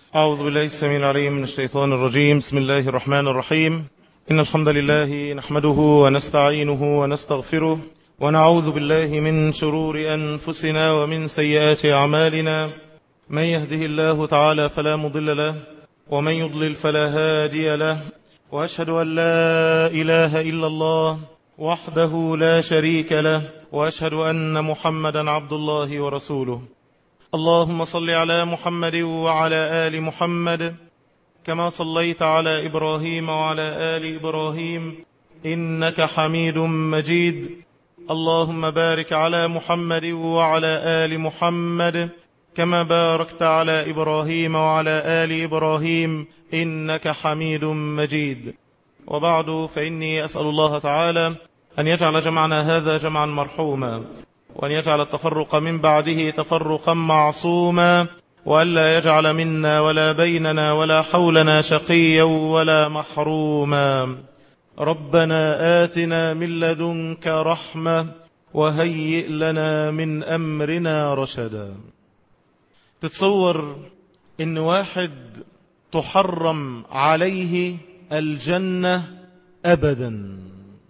أعوذ بالله السميع العليم من الشيطان الرجيم. بسم الله الرحمن الرحيم. إن الحمد لله نحمده ونستعينه ونستغفره ونعوذ بالله من شرور أنفسنا ومن سيئات أعمالنا. من يهده الله تعالى فلا مضل له ومن يضلل فلا هادي له، وأشهد أن لا إله إلا الله وحده لا شريك له، وأشهد أن محمدا عبد الله ورسوله. اللهم صل على محمد وعلى آل محمد كما صليت على إبراهيم وعلى آل إبراهيم إنك حميد مجيد. اللهم بارك على محمد وعلى آل محمد كما باركت على إبراهيم وعلى آل إبراهيم إنك حميد مجيد. وبعد، فإني أسأل الله تعالى أن يجعل جمعنا هذا جمعا مرحوما، وأن يجعل التفرق من بعده تفرقا معصوما، وألا يجعل منا ولا بيننا ولا حولنا شقيا ولا محروما. ربنا آتنا من لدنك رحمة وهيئ لنا من أمرنا رشدا. تتصور إن واحد تحرم عليه الجنة أبدا،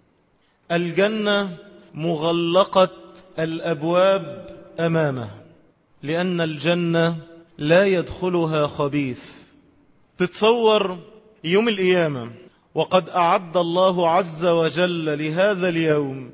الجنة مغلقة الأبواب أمامه، لأن الجنة لا يدخلها خبيث. تتصور يوم القيامة وقد أعد الله عز وجل لهذا اليوم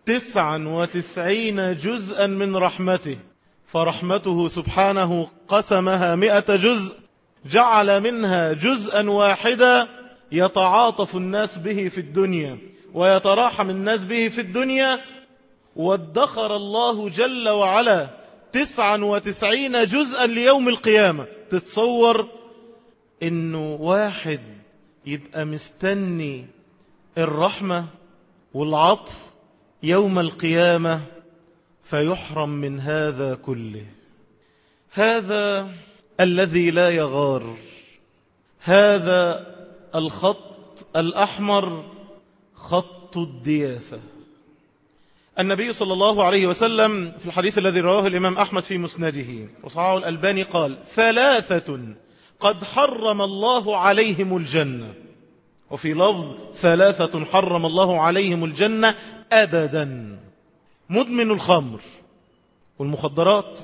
99 جزءا من رحمته، فرحمته سبحانه قسمها 100 جزء، جعل منها جزءا واحدا يتعاطف الناس به في الدنيا ويتراحم الناس به في الدنيا، وادخر الله جل وعلا 99 جزءا ليوم القيامة. تتصور انه واحد يبقى مستني الرحمة والعطف يوم القيامة فيحرم من هذا كله. هذا الذي لا يغار، هذا الخط الأحمر، خط الدياثة. النبي صلى الله عليه وسلم في الحديث الذي رواه الإمام أحمد في مسنده وصححه الألباني قال: 3 قد حرم الله عليهم الجنة، وفي لفظ 3 حرم الله عليهم الجنة أبدا: مدمن الخمر والمخدرات،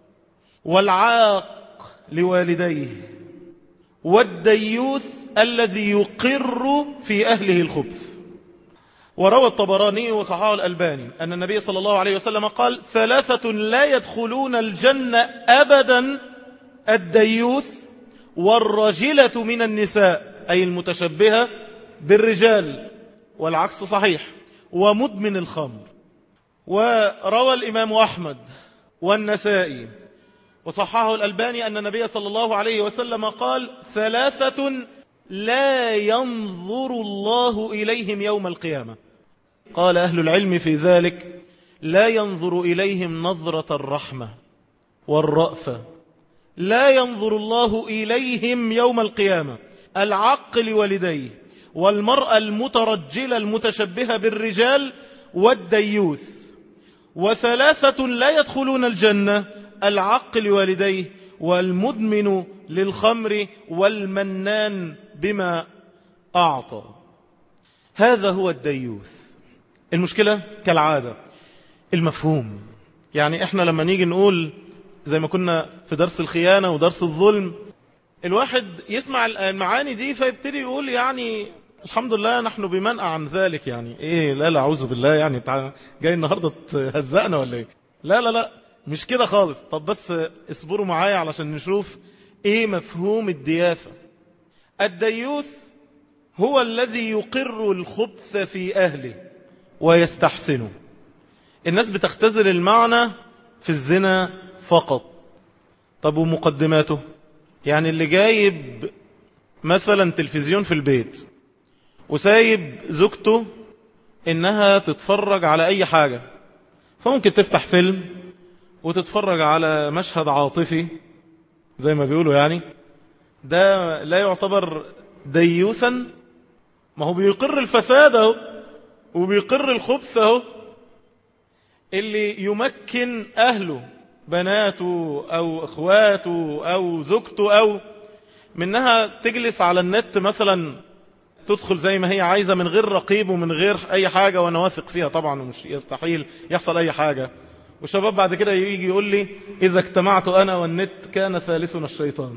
والعاق لوالديه، والديوث الذي يقر في أهله الخبث. وروى الطبراني وصححه الألباني أن النبي صلى الله عليه وسلم قال: 3 لا يدخلون الجنة أبدا: الديوث، والرجلة من النساء أي المتشبهة بالرجال، والعكس صحيح، ومدمن الخمر. وروى الإمام أحمد والنسائي وصححه الألباني أن النبي صلى الله عليه وسلم قال: 3 لا ينظر الله إليهم يوم القيامة. قال أهل العلم في ذلك: لا ينظر إليهم نظرة الرحمة والرأفة، لا ينظر الله إليهم يوم القيامة: العاق لوالديه، والمرأة المترجلة المتشبهة بالرجال، والديوث. 3 لا يدخلون الجنة: العاق لوالديه، والمدمن للخمر، والمنان بما أعطى. هذا هو الديوث. المشكلة كالعادة المفهوم. يعني احنا لما نيجي نقول زي ما كنا في درس الخيانة ودرس الظلم، الواحد يسمع المعاني دي فيبتدي يقول يعني الحمد لله نحن بمنأى عن ذلك. يعني ايه؟ لا اعوذ بالله، يعني جاي النهاردة تهزقنا ولا ايه؟ لا لا لا، مش كده خالص. طب بس اصبروا معايا علشان نشوف ايه مفهوم الدياثة. الديوث هو الذي يقر الخبث في أهله ويستحسنه. الناس بتختزل المعنى في الزنا فقط. طب ومقدماته؟ يعني اللي جايب مثلا تلفزيون في البيت وسايب زوجته انها تتفرج على اي حاجة، فممكن تفتح فيلم وتتفرج على مشهد عاطفي زي ما بيقولوا، يعني ده لا يعتبر ديوثا؟ ما هو بيقر الفساد اهو وبيقر الخبث اهو. اللي يمكن أهله، بناته أو أخواته أو زوجته أو منها تجلس على النت مثلا، تدخل زي ما هي عايزة من غير رقيب ومن غير أي حاجة، وأنا واثق فيها طبعا ومش يستحيل يحصل أي حاجة. والشباب بعد كده يجي يقول لي إذا اجتمعت أنا والنت كان ثالثنا الشيطان.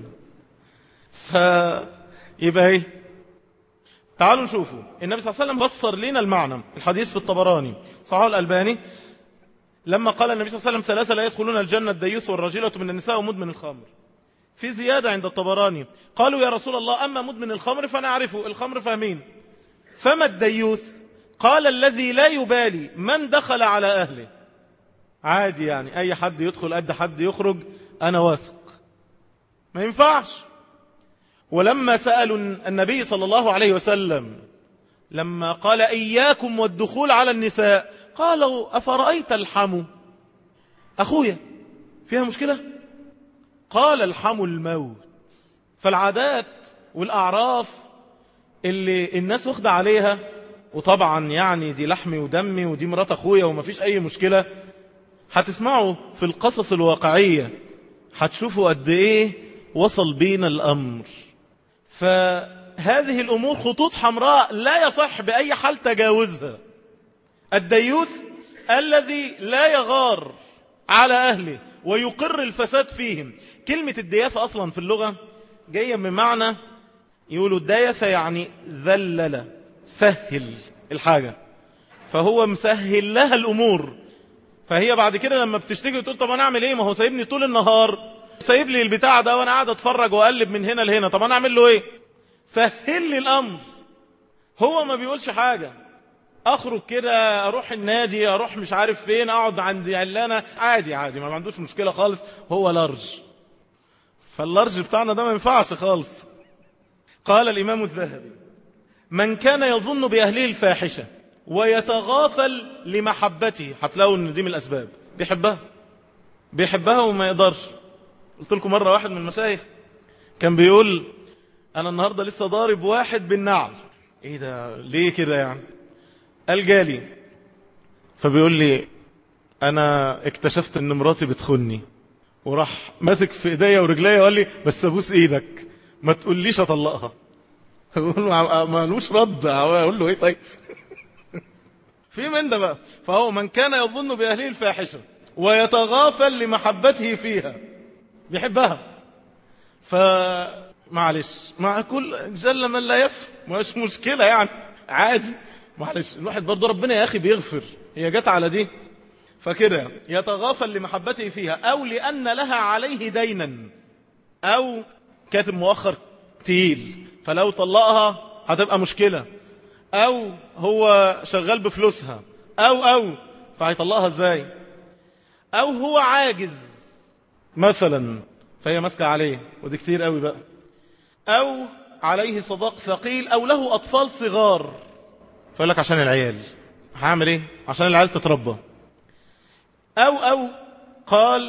فيبقى ايه؟ تعالوا نشوفوا النبي صلى الله عليه وسلم بصر لنا المعنى. الحديث في الطبراني صححه الألباني، لما قال النبي صلى الله عليه وسلم ثلاثة لا يدخلون الجنة: الديوث والرجلة من النساء ومدمن الخمر. في زيادة عند الطبراني، قالوا يا رسول الله أما مدمن الخمر فنعرفه، الخمر فاهمين، فما الديوث؟ قال الذي لا يبالي من دخل على أهله. عادي يعني أي حد يدخل قد حد يخرج، أنا واثق. ما ينفعش. ولما سألوا النبي صلى الله عليه وسلم لما قال إياكم والدخول على النساء، قالوا أفرأيت الحمو؟ أخويا فيها مشكلة؟ قال الحمو الموت. فالعادات والأعراف اللي الناس واخدة عليها، وطبعا يعني دي لحمي ودمي ودي مرات أخويا ومفيش أي مشكلة، هتسمعوا في القصص الواقعية هتشوفوا قد إيه وصل بينا الأمر. فهذه الأمور خطوط حمراء لا يصح بأي حال تجاوزها. الديوث الذي لا يغار على أهله ويقر الفساد فيهم. كلمة الدياثة أصلا في اللغة جاية من معنى، يقولوا الدياثة يعني ذلل، سهل الحاجة، فهو مسهل لها الأمور. فهي بعد كده لما بتشتكي وتقول طب أنا أعمل إيه؟ ما هو سايبني طول النهار، سايب لي البتاع ده وأنا قاعد أتفرج وأقلب من هنا لهنا، طب أنا أعمل له إيه؟ سهل لي الأمر. هو ما بيقولش حاجة، أخرج كده أروح النادي، أروح مش عارف فين، أقعد عند علانة، عادي عادي، ما عندوش مشكلة خالص، هو لارج. فاللارج بتاعنا ده ما ينفعش خالص. قال الإمام الذهبي: من كان يظن بأهله الفاحشة ويتغافل لمحبته، هتلاقوا ان دي من الأسباب، بيحبها وما يقدرش. قلت لكم مرة واحد من المشايخ كان بيقول أنا النهاردة لسه ضارب واحد بالنعل. إيه ده؟ ليه كده يعني؟ قال جالي فبيقول لي أنا اكتشفت أن مراتي بتخني، وراح ماسك في إيديا ورجليا وقال لي بس أبوس إيدك ما تقوليش أطلقها. أقول له ما لوش رد، أقول له إيه طيب؟ في من ده بقى. فهو من كان يظن بأهله الفاحشة ويتغافل لمحبته فيها، بيحبها، فمعلش مع كل جل من لا يفهم، مش مشكلة يعني، عادي، معلش الواحد برضه ربنا يا أخي بيغفر، هي جت على دي. فكده يتغافل لمحبته فيها، أو لأن لها عليه دينا، أو كاتب مؤخر تقيل فلو طلقها هتبقى مشكلة، أو هو شغال بفلوسها، أو فهيطلقها ازاي، أو هو عاجز مثلا فهي ماسكة عليه، ودي كتير قوي بقى، أو عليه صداق ثقيل، أو له أطفال صغار فيقول لك عشان العيال، هعمل ايه عشان العيال تتربى، أو قال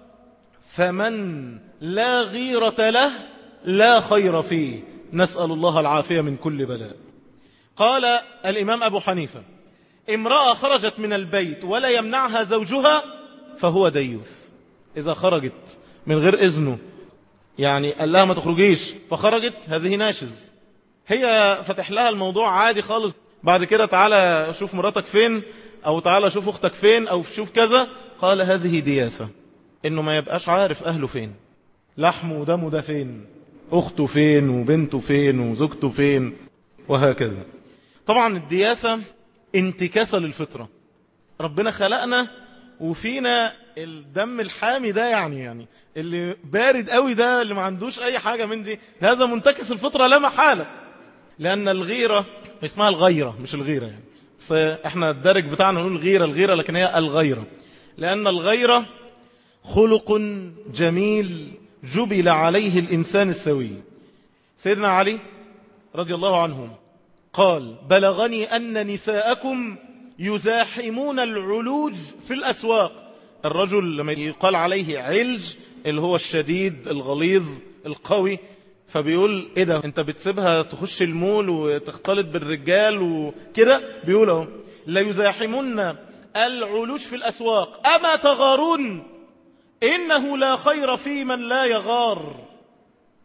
فمن لا غيرة له لا خير فيه، نسأل الله العافية من كل بلاء. قال الإمام أبو حنيفة: امرأة خرجت من البيت ولا يمنعها زوجها فهو ديوث. إذا خرجت من غير إذنه، يعني قال لها ما تخرجيش فخرجت، هذه ناشز، هي فتح لها الموضوع عادي خالص، بعد كده تعالى شوف مراتك فين، أو تعالى شوف أختك فين، أو شوف كذا، قال هذه دياثة، إنه ما يبقاش عارف أهله فين، لحمه ودمه ده فين، أخته فين وبنته فين وزوجته فين، وهكذا. طبعا الدياثة انتكاسة للفطرة، ربنا خلقنا وفينا الدم الحامي ده، يعني اللي بارد قوي ده، اللي ما عندوش أي حاجة من دي، هذا منتكس الفطرة لا محالة. لأن الغيرة اسمها الغيرة مش الغيرة يعني، بس احنا الدرج بتاعنا نقول الغيرة، لكن هي الغيرة، لأن الغيرة خلق جميل جبل عليه الإنسان السوي. سيدنا علي رضي الله عنه قال: بلغني أن نساءكم يزاحمون العلوج في الأسواق. الرجل لما يقال عليه علج اللي هو الشديد الغليظ القوي، فبيقول ايه ده انت بتسيبها تخش المول وتختلط بالرجال وكده، بيقولوا لا يزاحمون العلوج في الأسواق أما تغارون إنه لا خير في من لا يغار.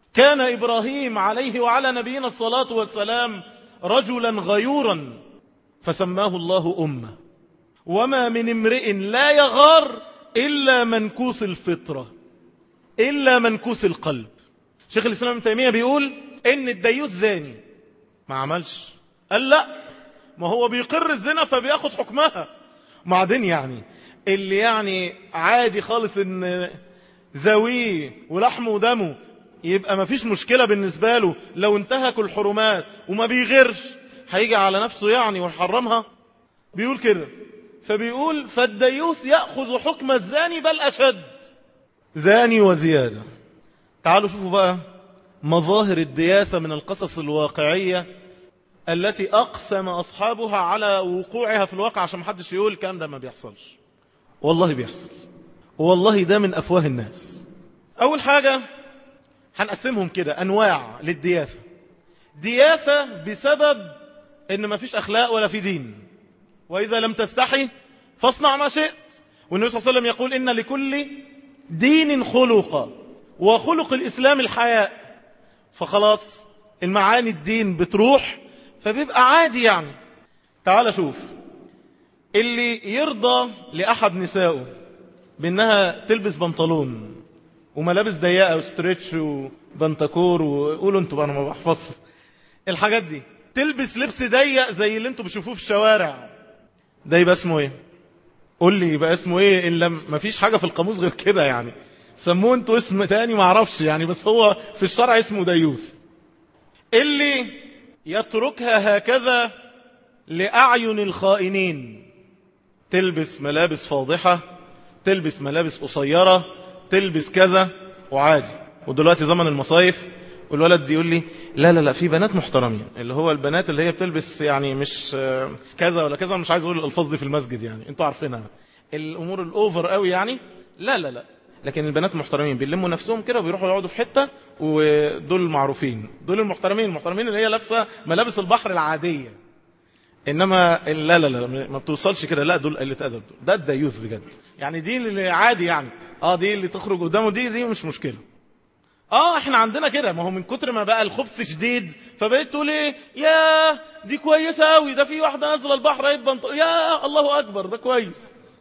كان إبراهيم عليه وعلى نبينا الصلاة والسلام رجلا غيورا فسماه الله أمة. وما من امرئ لا يغار إلا منكوس الفطرة، إلا منكوس القلب. شيخ الإسلام ابن تيمية بيقول إن الديوث زاني، ما عملش، قال لا، ما هو بيقر الزنا فبياخد حكمها. بعدين يعني اللي يعني عادي خالص إن زويه ولحمه ودمه يبقى ما فيش مشكلة بالنسبة له لو انتهك الحرمات وما بيغيرش، هيجي على نفسه يعني ويحرمها؟ بيقول كده. فبيقول فالديوث يأخذ حكم الزاني بل أشد، زاني وزيادة. تعالوا شوفوا بقى مظاهر الدياسة من القصص الواقعية التي أقسم أصحابها على وقوعها في الواقع، عشان محدش يقول الكلام ده ما بيحصلش. والله بيحصل، والله ده من أفواه الناس. أول حاجة هنقسمهم كده أنواع للدياثة. دياثة بسبب إن ما فيش أخلاق ولا في دين، وإذا لم تستحي فاصنع ما شئت. والنبي صلى الله عليه وسلم يقول إن لكل دين خلقا، وخلق الإسلام الحياء. فخلاص المعاني الدين بتروح، فبيبقى عادي يعني. تعال شوف اللي يرضى لأحد نسائه بأنها تلبس بنطلون وملابس ضيقة وستريتش وبنتكور، وقولوا انتوا بقى انا ما بحفظش الحاجات دي، تلبس لبس ضيق زي اللي انتوا بتشوفوه في الشوارع، ده يبقى اسمه ايه؟ قول لي يبقى اسمه ايه؟ الا ما فيش حاجة في القاموس غير كده يعني، سموه انتوا اسم تاني ما اعرفش يعني، بس هو في الشرع اسمه ديوث. اللي يتركها هكذا لأعين الخائنين، تلبس ملابس فاضحة، تلبس ملابس قصيرة، تلبس كذا وعادي. ودلوقتي زمن المصايف والولد يقول لي لا لا لا في بنات محترمين، اللي هو البنات اللي هي بتلبس يعني مش كذا ولا كذا، مش عايز اقول الالفاظ دي في المسجد يعني انتوا عارفينها، الامور الاوفر قوي يعني، لا لا لا، لكن البنات محترمين بيلموا نفسهم كده وبيروحوا يقعدوا في حته، ودول معروفين، دول المحترمين اللي هي لابسه ملابس البحر العاديه. انما لا لا لا ما بتوصلش كده، لا دول قله ادب، ده الديوث بجد يعني. دي اللي عادي يعني، دي اللي تخرج قدامه دي مش مشكله. احنا عندنا كده، ما هو من كتر ما بقى الخبث شديد فبقيت تقول ايه، يا دي كويسه قوي، ده في واحده نازله البحر يا الله اكبر ده كويس.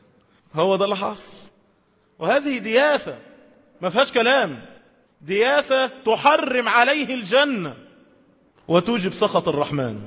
هو ده اللي حاصل، وهذه دياثه ما فيهاش كلام، دياثه تحرم عليه الجنه وتوجب سخط الرحمن.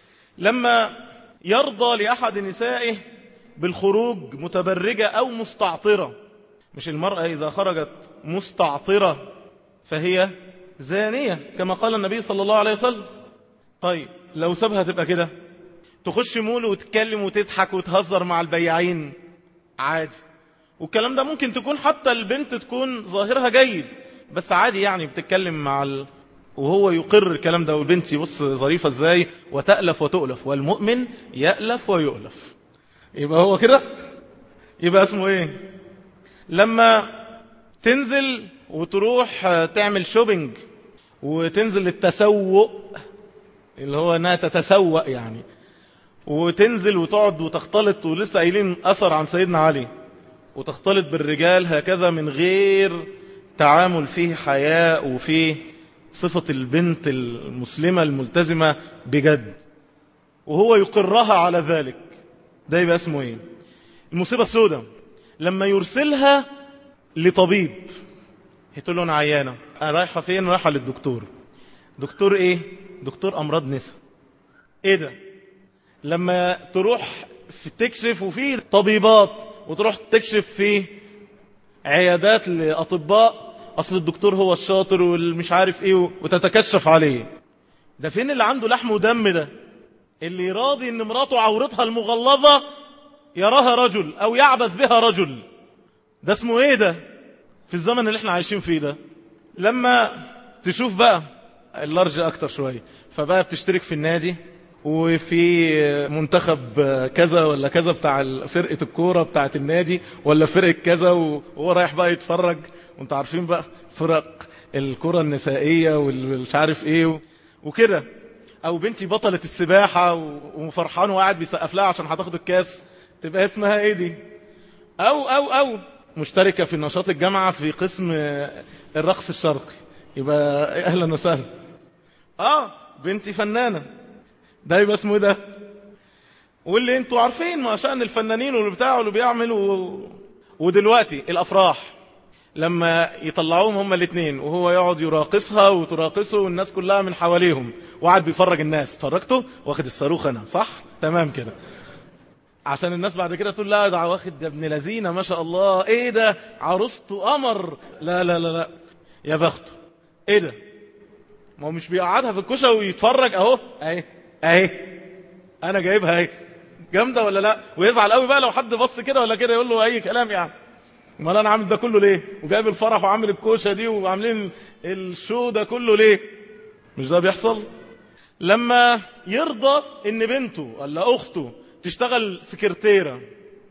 لما يرضى لأحد نسائه بالخروج متبرجة أو مستعطرة، مش المرأة إذا خرجت مستعطرة فهي زانية كما قال النبي صلى الله عليه وسلم. طيب لو سابها تبقى كده، تخش مول وتتكلم وتضحك وتهزر مع البياعين عادي، والكلام ده ممكن تكون حتى البنت تكون ظاهرها جيد، بس عادي يعني بتتكلم مع وهو يقر الكلام ده، والبنت يبص ظريفة ازاي وتألف وتؤلف، والمؤمن يألف ويؤلف. يبقى هو كده، يبقى اسمه ايه؟ لما تنزل وتروح تعمل شوبينج وتنزل للتسوق، اللي هو انها تتسوق يعني، وتنزل وتقعد وتختلط، ولسه قايلين اثر عن سيدنا علي، وتختلط بالرجال هكذا من غير تعامل فيه حياء وفيه صفة البنت المسلمة الملتزمة بجد، وهو يقرها على ذلك، ده يبقى اسمه ايه؟ المصيبة السوداء لما يرسلها لطبيب، هتقول له انا عيانة، انا رايحة فين؟ رايحة للدكتور. دكتور ايه؟ دكتور امراض نساء. ايه ده؟ لما تروح تكشف وفي طبيبات، وتروح تكشف في عيادات لأطباء، أصل الدكتور هو الشاطر والمش عارف إيه، وتتكشف عليه. ده فين اللي عنده لحم ودم ده؟ اللي راضي إن مراته عورتها المغلظة يراها رجل أو يعبث بها رجل، ده اسمه إيه ده في الزمن اللي احنا عايشين فيه ده؟ لما تشوف بقى اللارج أكتر شوية، فبقى بتشترك في النادي وفي منتخب كذا ولا كذا بتاع فرقة الكورة بتاعت النادي، ولا فرقة كذا، وهو رايح بقى يتفرج. وانت عارفين بقى فرق الكرة النسائية والمش عارف ايه وكده. او بنتي بطلة السباحة وفرحان وقاعد بيسقف لها عشان هتاخد الكاس، تبقى اسمها ايه دي؟ او مشتركة في نشاط الجامعة في قسم الرقص الشرقي، يبقى اهلا وسهلا. بنتي فنانة، ده يبقى اسمه ده. واللي انتوا عارفين ما شأن الفنانين واللي بتاعوا اللي بيعملوا. ودلوقتي الافراح لما يطلعوهم هما الاثنين وهو يقعد يراقصها وتراقصه والناس كلها من حواليهم وقعد بيفرج الناس، اتفرجتوا واخد الصاروخ انا صح تمام كده، عشان الناس بعد كده تقول لا ده واخد ابن لذينه ما شاء الله، ايه ده عروسته قمر. لا لا لا لا يا بخته، ايه ده؟ ما هو مش بيقعدها في الكوشه ويتفرج اهو اهي انا جايبها اهي جامده ولا لا، ويزعل قوي بقى لو حد بص كده ولا كده يقول له اي كلام يعني. امال انا عامل ده كله ليه؟ وجايب الفرح وعامل الكوشه دي وعاملين الشو ده كله ليه؟ مش ده بيحصل؟ لما يرضى ان بنته ولا اخته تشتغل سكرتيره،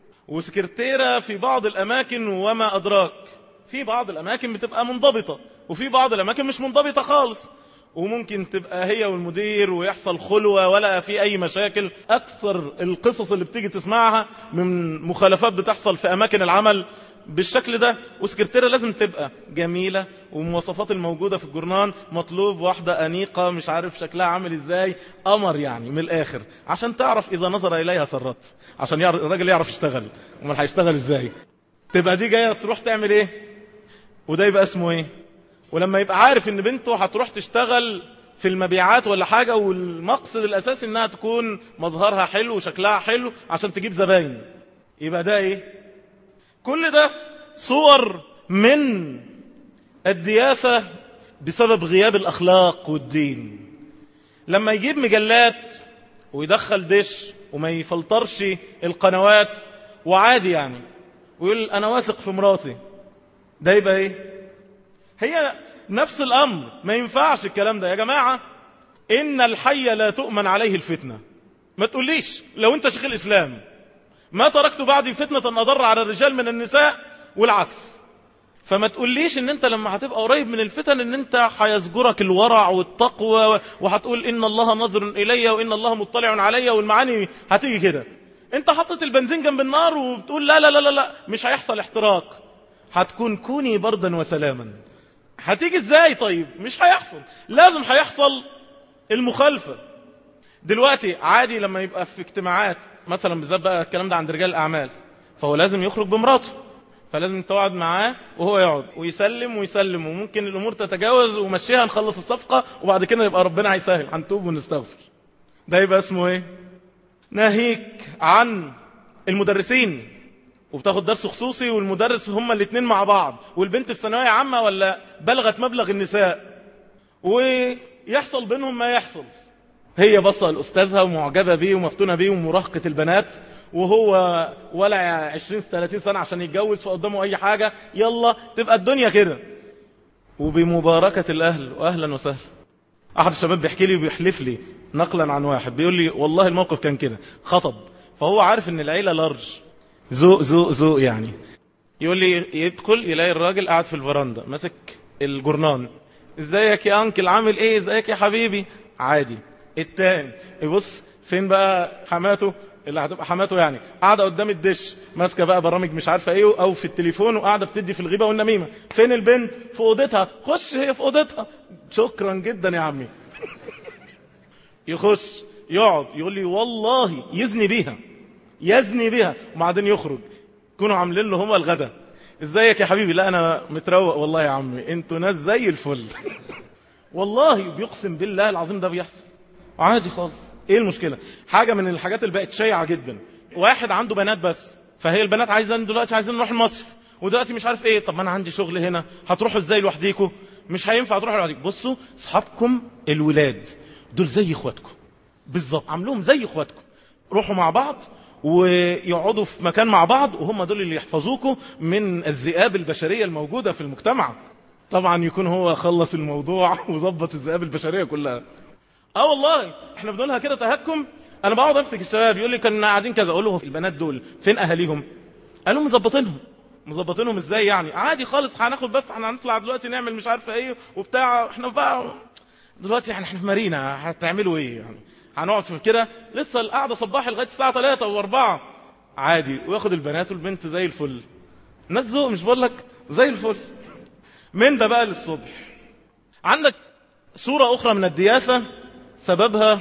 وسكرتيره في بعض الاماكن وما ادراك، في بعض الاماكن بتبقى منضبطه وفي بعض الاماكن مش منضبطه خالص، وممكن تبقى هي والمدير ويحصل خلوة ولا في أي مشاكل. أكثر القصص اللي بتيجي تسمعها من مخالفات بتحصل في أماكن العمل بالشكل ده. وسكرتيرة لازم تبقى جميلة، ومواصفات الموجودة في الجرنان مطلوب واحدة أنيقة مش عارف شكلها عامل إزاي، قمر يعني من الآخر، عشان تعرف إذا نظر إليها سرت، عشان الراجل يعرف يشتغل. امال هيشتغل إزاي؟ تبقى دي جاية تروح تعمل إيه؟ وده يبقى اسمه إيه؟ ولما يبقى عارف ان بنته هتروح تشتغل في المبيعات ولا حاجة، والمقصد الاساسي انها تكون مظهرها حلو وشكلها حلو عشان تجيب زباين، يبقى ده ايه؟ كل ده صور من الديافة بسبب غياب الاخلاق والدين. لما يجيب مجلات ويدخل دش وما يفلترش القنوات وعادي يعني، ويقول انا واثق في مراتي، ده يبقى ايه؟ هي نفس الأمر. ما ينفعش الكلام ده يا جماعة. إن الحي لا تؤمن عليه الفتنة. ما تقوليش لو أنت شيخ الإسلام ما تركت بعدي فتنة أضر على الرجال من النساء والعكس. فما تقوليش إن أنت لما هتبقى قريب من الفتن إن أنت هيزجرك الورع والتقوى وهتقول إن الله نظر إلي وإن الله مطلع علي، والمعاني هتيجي كده. أنت حطت البنزين جنب النار وبتقول لا لا لا لا, لا مش هيحصل احتراق، هتكون كوني بردا وسلاما. هتيجي ازاي؟ طيب مش هيحصل، لازم هيحصل المخالفة. دلوقتي عادي لما يبقى في اجتماعات مثلا، بالذات بقى الكلام ده عند رجال الاعمال، فهو لازم يخرج بمراته، فلازم تقعد معاه وهو يقعد ويسلم ويسلم، وممكن الامور تتجاوز ومشيها نخلص الصفقة وبعد كده يبقى ربنا هيسهل هنتوب ونستغفر. ده يبقى اسمه ايه؟ ناهيك عن المدرسين وبتاخد درس خصوصي والمدرس هما الاثنين مع بعض، والبنت في ثانويه عامه ولا بلغت مبلغ النساء، ويحصل بينهم ما يحصل. هي بصة لأستاذها ومعجبة بيه ومفتونة بيه ومراهقة البنات، وهو ولا 20-30 سنة عشان يتجوز، فقدامه أي حاجة يلا تبقى الدنيا كده. وبمباركة الأهل وأهلا وسهلا. أحد الشباب بيحكي لي وبيحلف لي نقلا عن واحد، بيقول لي والله الموقف كان كده، خطب فهو عارف ان العيلة لارج، ذوق ذوق ذوق يعني. يقول لي يدخل يلاقي الراجل قاعد في الفرندا ماسك الجرنان، ازيك يا انكل عامل ايه، ازيك يا حبيبي، عادي. التاني يبص فين بقى حماته اللي هتبقى حماته يعني، قاعده قدام الدش ماسكه بقى برامج مش عارفه ايه او في التليفون وقاعده بتدي في الغيبه والنميمه. فين البنت؟ في اوضتها. خش هي في اوضتها. شكرا جدا يا عمي. يخش يقعد يقول لي والله يزني بيها وبعدين يخرج. يكونوا عاملين له هما الغدا، ازيك يا حبيبي، لا انا متروق والله يا عمي، انتوا ناس زي الفل. والله بيقسم بالله العظيم ده بيحصل عادي خالص. ايه المشكله؟ حاجه من الحاجات اللي بقت شائعه جدا، واحد عنده بنات بس، فهي البنات عايزين دلوقتي عايزين نروح المصيف، ودلوقتي مش عارف ايه، طب ما انا عندي شغل هنا، هتروحوا ازاي لوحديكم؟ مش هينفع تروحوا لوحديكم. بصوا اصحابكم الولاد دول زي اخواتكم بالظبط، عاملوهم زي اخواتكم، روحوا مع بعض ويقعدوا في مكان مع بعض، وهم دول اللي يحفظوكم من الذئاب البشريه الموجوده في المجتمع. طبعا يكون هو خلص الموضوع وظبط الذئاب البشريه كلها. والله احنا بنقولها كده تهكم. انا بقعد امسك الشباب يقول لي كنا قاعدين كذا، اقول له البنات دول فين اهاليهم؟ قالوا مظبطينهم ازاي يعني؟ عادي خالص، هناخد بس احنا هنطلع دلوقتي نعمل مش عارفه ايه وبتاع، احنا بقى دلوقتي احنا في مارينا، هتعملوا ايه يعني؟ هنقعد في كده لسه القعده صباحي لغايه الساعه 3 و4 عادي، وياخد البنات والبنت زي الفل. ناس ذوق، مش بقول لك زي الفل. من ده بقى للصبح عندك صورة أخرى من الدياثة سببها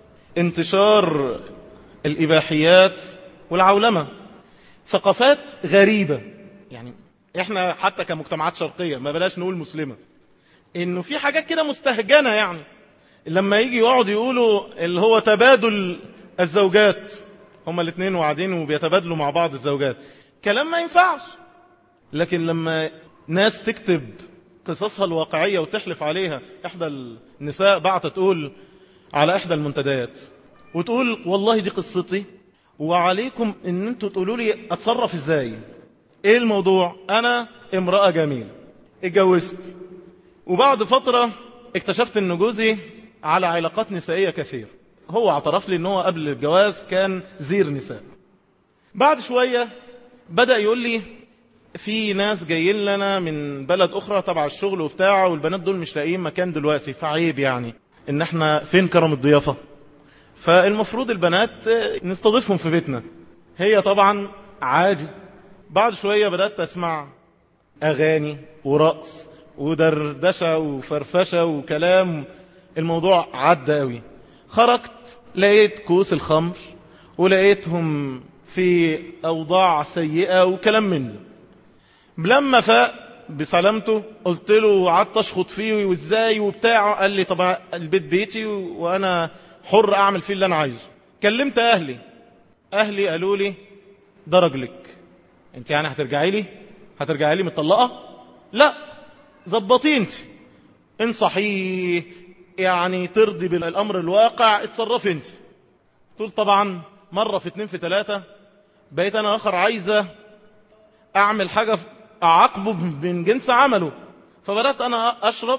انتشار الإباحيات والعولمة، ثقافات غريبة. يعني احنا حتى كمجتمعات شرقية، ما بلاش نقول مسلمة، انه في حاجات كده مستهجنة. يعني لما يجي يقعد يقولوا اللي هو تبادل الزوجات، هما الاثنين وقاعدين وبيتبادلوا مع بعض الزوجات، كلام ما ينفعش. لكن لما ناس تكتب قصصها الواقعية وتحلف عليها، احدى النساء بعت تقول على احدى المنتديات وتقول والله دي قصتي وعليكم ان انتوا تقولوا لي اتصرف ازاي. ايه الموضوع؟ انا امرأة جميلة اتجوزت، وبعد فترة اكتشفت ان جوزي على علاقات نسائية كثير. هو اعترف لي ان هو قبل الجواز كان زير نساء. بعد شوية بدأ يقول لي في ناس جايين لنا من بلد اخرى تبع الشغل وبتاعه، والبنات دول مش لاقيين مكان دلوقتي، فعيب يعني ان احنا فين كرم الضيافة، فالمفروض البنات نستضيفهم في بيتنا. هي طبعا عادي. بعد شوية بدأت أسمع أغاني ورقص ودردشة وفرفشة وكلام، الموضوع عدى قوي. خرجت لقيت كوس الخمر ولقيتهم في أوضاع سيئة وكلام من ده. لما فاق بسلامته قلت له وقعدت أشخط فيه وإزاي وبتاعه، قال لي طبعا البيت بيتي وأنا حر أعمل فيه اللي أنا عايزه. كلمت أهلي قالوا لي ده رجلك، انت يعني هترجعي لي متطلقة؟ لا، ظبطي انت، انصحيه يعني ترضي بالأمر الواقع، اتصرفي انت. طول طبعا مرة في 2 في 3 بقيت انا اخر عايزة اعمل حاجة اعاقبه من جنس عمله، فبدأت انا اشرب،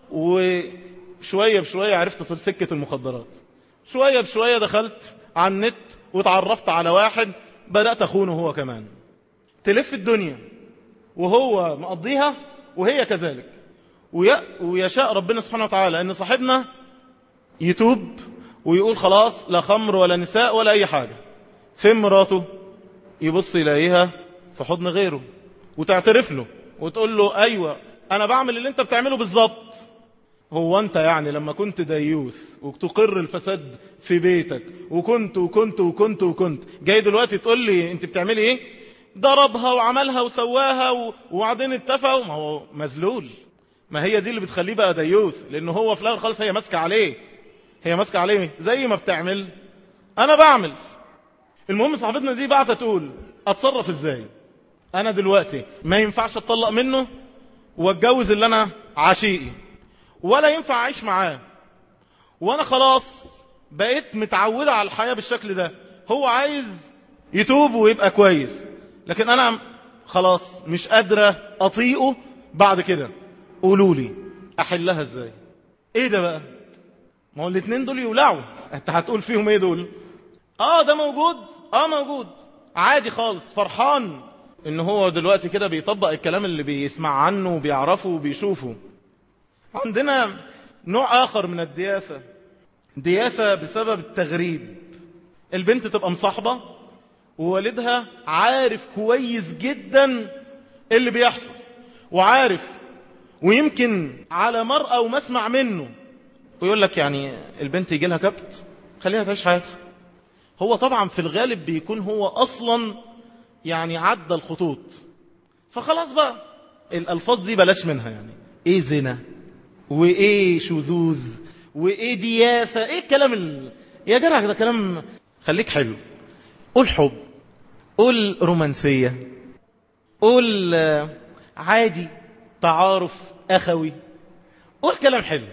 وشوية بشوية عرفت في سكة المخدرات. شوية بشوية دخلت على النت وتعرفت على واحد، بدأت اخونه هو كمان. تلف الدنيا وهو مقضيها وهي كذلك. ويشاء ربنا سبحانه وتعالى ان صاحبنا يتوب ويقول خلاص لا خمر ولا نساء ولا اي حاجة. فين مراته؟ يبص يلاقيها في حضن غيره وتعترف له وتقول له ايوه انا بعمل اللي انت بتعمله بالظبط. هو انت يعني لما كنت ديوث وتقر الفساد في بيتك وكنت وكنت وكنت وكنت جاي دلوقتي تقول لي انت بتعملي ايه؟ ضربها وعملها وسواها وبعدين اتفقوا. ما هو مذلول، ما هي دي اللي بتخليه بقى ديوث، لانه هو في الاخر خالص هي ماسكه عليه زي ما بتعمل انا بعمل. المهم صاحبتنا دي بعت تقول اتصرف ازاي؟ انا دلوقتي ما ينفعش اتطلق منه واتجوز اللي انا عشيقي، ولا ينفع اعيش معاه، وانا خلاص بقيت متعودة على الحياة بالشكل ده. هو عايز يتوب ويبقى كويس، لكن انا خلاص مش قادرة اطيقه بعد كده. قولوا لي احلها ازاي؟ ايه ده بقى؟ ما هو الاثنين دول يولعوا، انت هتقول فيهم ايه دول؟ ده موجود، موجود عادي خالص، فرحان ان هو دلوقتي كده بيطبق الكلام اللي بيسمع عنه وبيعرفه وبيشوفه. عندنا نوع آخر من الدياثة، دياثة بسبب التغريب. البنت تبقى مصاحبة ووالدها عارف كويس جدا اللي بيحصل، وعارف ويمكن على مرأة ومسمع منه، ويقول لك يعني البنت يجي لها كبت خليها تعيش حياتها. هو طبعا في الغالب بيكون هو أصلا يعني عدى الخطوط، فخلاص بقى الألفاظ دي بلاش منها. يعني ايه زنا وايه شذوذ وايه دياثة، ايه الكلام يا جرع ده كلام. خليك حلو، قول حب، قول رومانسية، قول عادي تعارف أخوي، قول كلام حلو.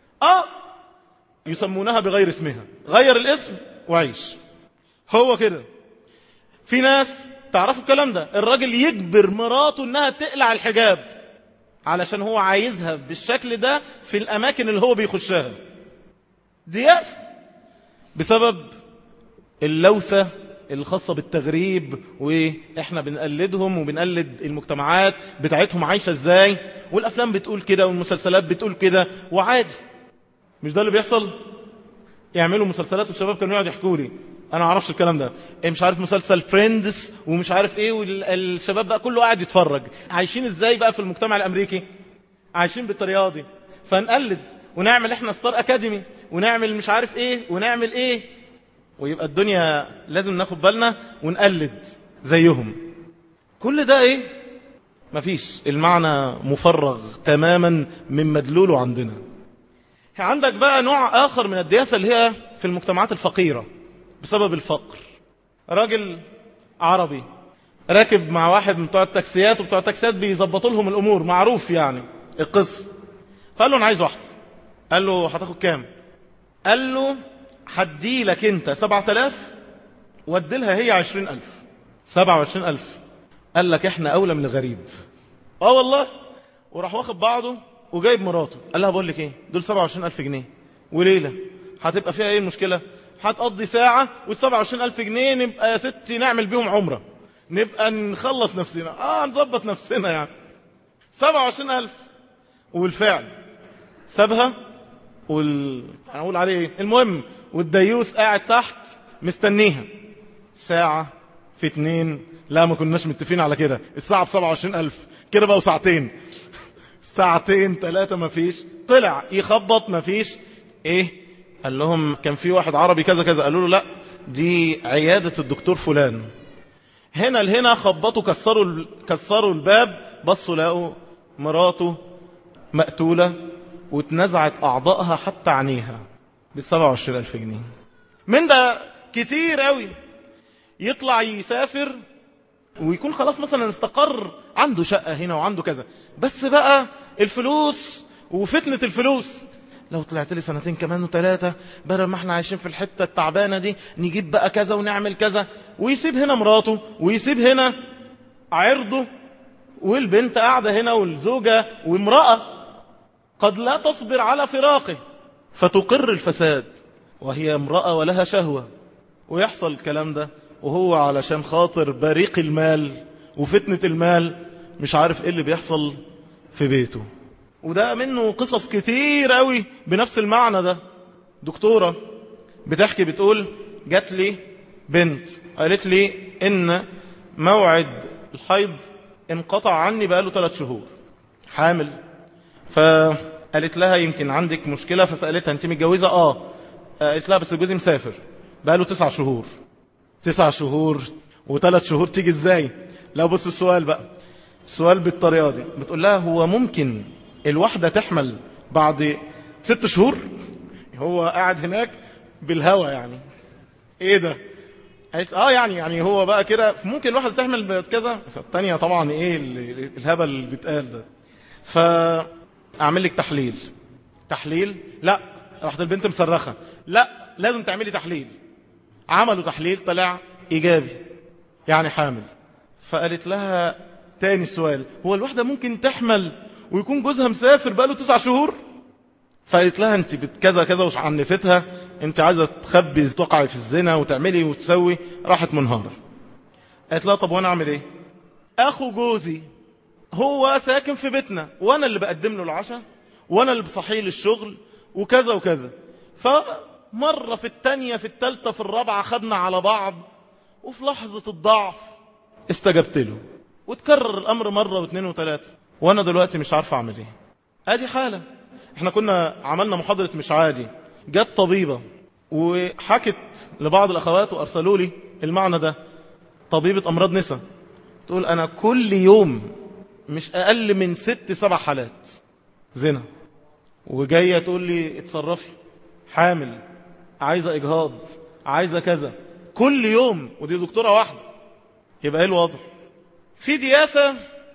يسمونها بغير اسمها، غير الاسم وعيش. هو كده في ناس تعرفوا الكلام ده، الراجل يجبر مراته انها تقلع الحجاب علشان هو عايزها بالشكل ده في الأماكن اللي هو بيخشها. دياث بسبب اللوثة الخاصة بالتغريب، وإحنا بنقلدهم وبنقلد المجتمعات بتاعتهم عايشة إزاي، والأفلام بتقول كده والمسلسلات بتقول كده، وعادي. مش ده اللي بيحصل؟ يعملوا مسلسلات والشباب كانوا يقعد يحكوا لي أنا عارفش الكلام ده، مش عارف مسلسل فريندز ومش عارف إيه، والشباب بقى كله قاعد يتفرج. عايشين إزاي بقى في المجتمع الأمريكي؟ عايشين بالطريقة دي. فنقلد ونعمل احنا ستار اكاديمي ونعمل مش عارف ايه ونعمل ايه، ويبقى الدنيا لازم ناخد بالنا ونقلد زيهم. كل ده ايه؟ مفيش، المعنى مفرغ تماما من مدلوله عندنا. عندك بقى نوع آخر من الدياثة اللي هي في المجتمعات الفقيرة بسبب الفقر. راجل عربي راكب مع واحد من بتوع التاكسيات، وبتوع التاكسيات بيظبطوا لهم الأمور، معروف يعني القصة. فقال له أنا عايز واحدة. قال له هتاخد كام؟ قال له هدي لك أنت 7000 وادي لها هي 20000. 27000. قال لك احنا أولى من الغريب. والله. وراح واخد بعضه وجايب مراته. قال لها بقول لك ايه، دول 27000 جنيه وليلة، هتبقى فيها ايه المشكلة؟ هتقضي ساعة وال27000 جنيه نبقى يا ستي نعمل بيهم عمرة، نبقى نخلص نفسنا، نظبط نفسنا يعني. 27000. وبالفعل سابها هنقول عليه ايه، المهم، والديوث قاعد تحت مستنيها. ساعة في 2، لا ما كناش متفقين على كده، الساعة ب27000 كده بقوا ساعتين. ساعتين 3 ما فيش، طلع يخبط ما فيش. ايه؟ قال لهم كان في واحد عربي كذا كذا. قالوا له لا دي عيادة الدكتور فلان. هنا لهنا خبطوا، كسروا الباب، بصوا لقوا مراته مقتولة واتنزعت أعضائها حتى عينيها ب27000 جنيه. من ده كتير قوي يطلع يسافر ويكون خلاص مثلا استقر، عنده شقة هنا وعنده كذا، بس بقى الفلوس وفتنة الفلوس، لو طلعت لي 2 كمان و3 بدل ما احنا عايشين في الحتة التعبانة دي، نجيب بقى كذا ونعمل كذا، ويسيب هنا مراته ويسيب هنا عرضه، والبنت قاعدة هنا، والزوجة وامرأة قد لا تصبر على فراقه فتقر الفساد وهي امرأة ولها شهوة، ويحصل الكلام ده وهو علشان خاطر بريق المال وفتنة المال مش عارف ايه اللي بيحصل في بيته. وده منه قصص كتير قوي بنفس المعنى ده. دكتورة بتحكي بتقول جات لي بنت قالت لي ان موعد الحيض انقطع عني بقاله 3 شهور، حامل. فقالت لها يمكن عندك مشكلة، فسألتها انت متجوزة؟ قالت لها بس جوزي مسافر بقاله 9 شهور. 9 شهور و3 شهور تيجي ازاي؟ لا بص السؤال بقى، السؤال بالطريقة دي، بتقول لها هو ممكن الواحدة تحمل بعد 6 شهور؟ هو قاعد هناك بالهوى يعني، ايه ده؟ قالت يعني هو بقى كده ممكن الواحدة تحمل بكذا. فالتانية طبعا ايه الهبل اللي بيتقال ده؟ فاعمل لك تحليل. لا، راحت البنت مصرخة لا لازم تعملي تحليل. عملوا تحليل طلع ايجابي، يعني حامل. فقالت لها تاني السؤال، هو الواحدة ممكن تحمل ويكون جوزها مسافر بقاله 9 شهور؟ فقالت لها انت كذا كذا وعنفتها، انت عايزة تخبي تقعي في الزنا وتعملي وتسوي. راحت منهارة. قالت لها طب وانا اعمل ايه؟ اخو جوزي هو ساكن في بيتنا، وانا اللي بقدم له العشاء، وانا اللي بصحيه للشغل وكذا وكذا. فمرة في التانية في التالتة في الرابعة خدنا على بعض، وفي لحظة الضعف استجبت له، وتكرر الامر مرة واثنين وثلاثة، وانا دلوقتي مش عارف اعمل ايه. ادي حالة. احنا كنا عملنا محاضرة مش عادي، جت طبيبة وحكت لبعض الاخوات وارسلوا لي المعنى ده، طبيبة امراض نساء، تقول انا كل يوم مش اقل من 6-7 حالات زنا، وجاية تقول لي اتصرفي، حامل، عايزة اجهاض، عايزة كذا، كل يوم، ودي دكتورة واحدة. يبقى ايه الوضع؟ في دياثة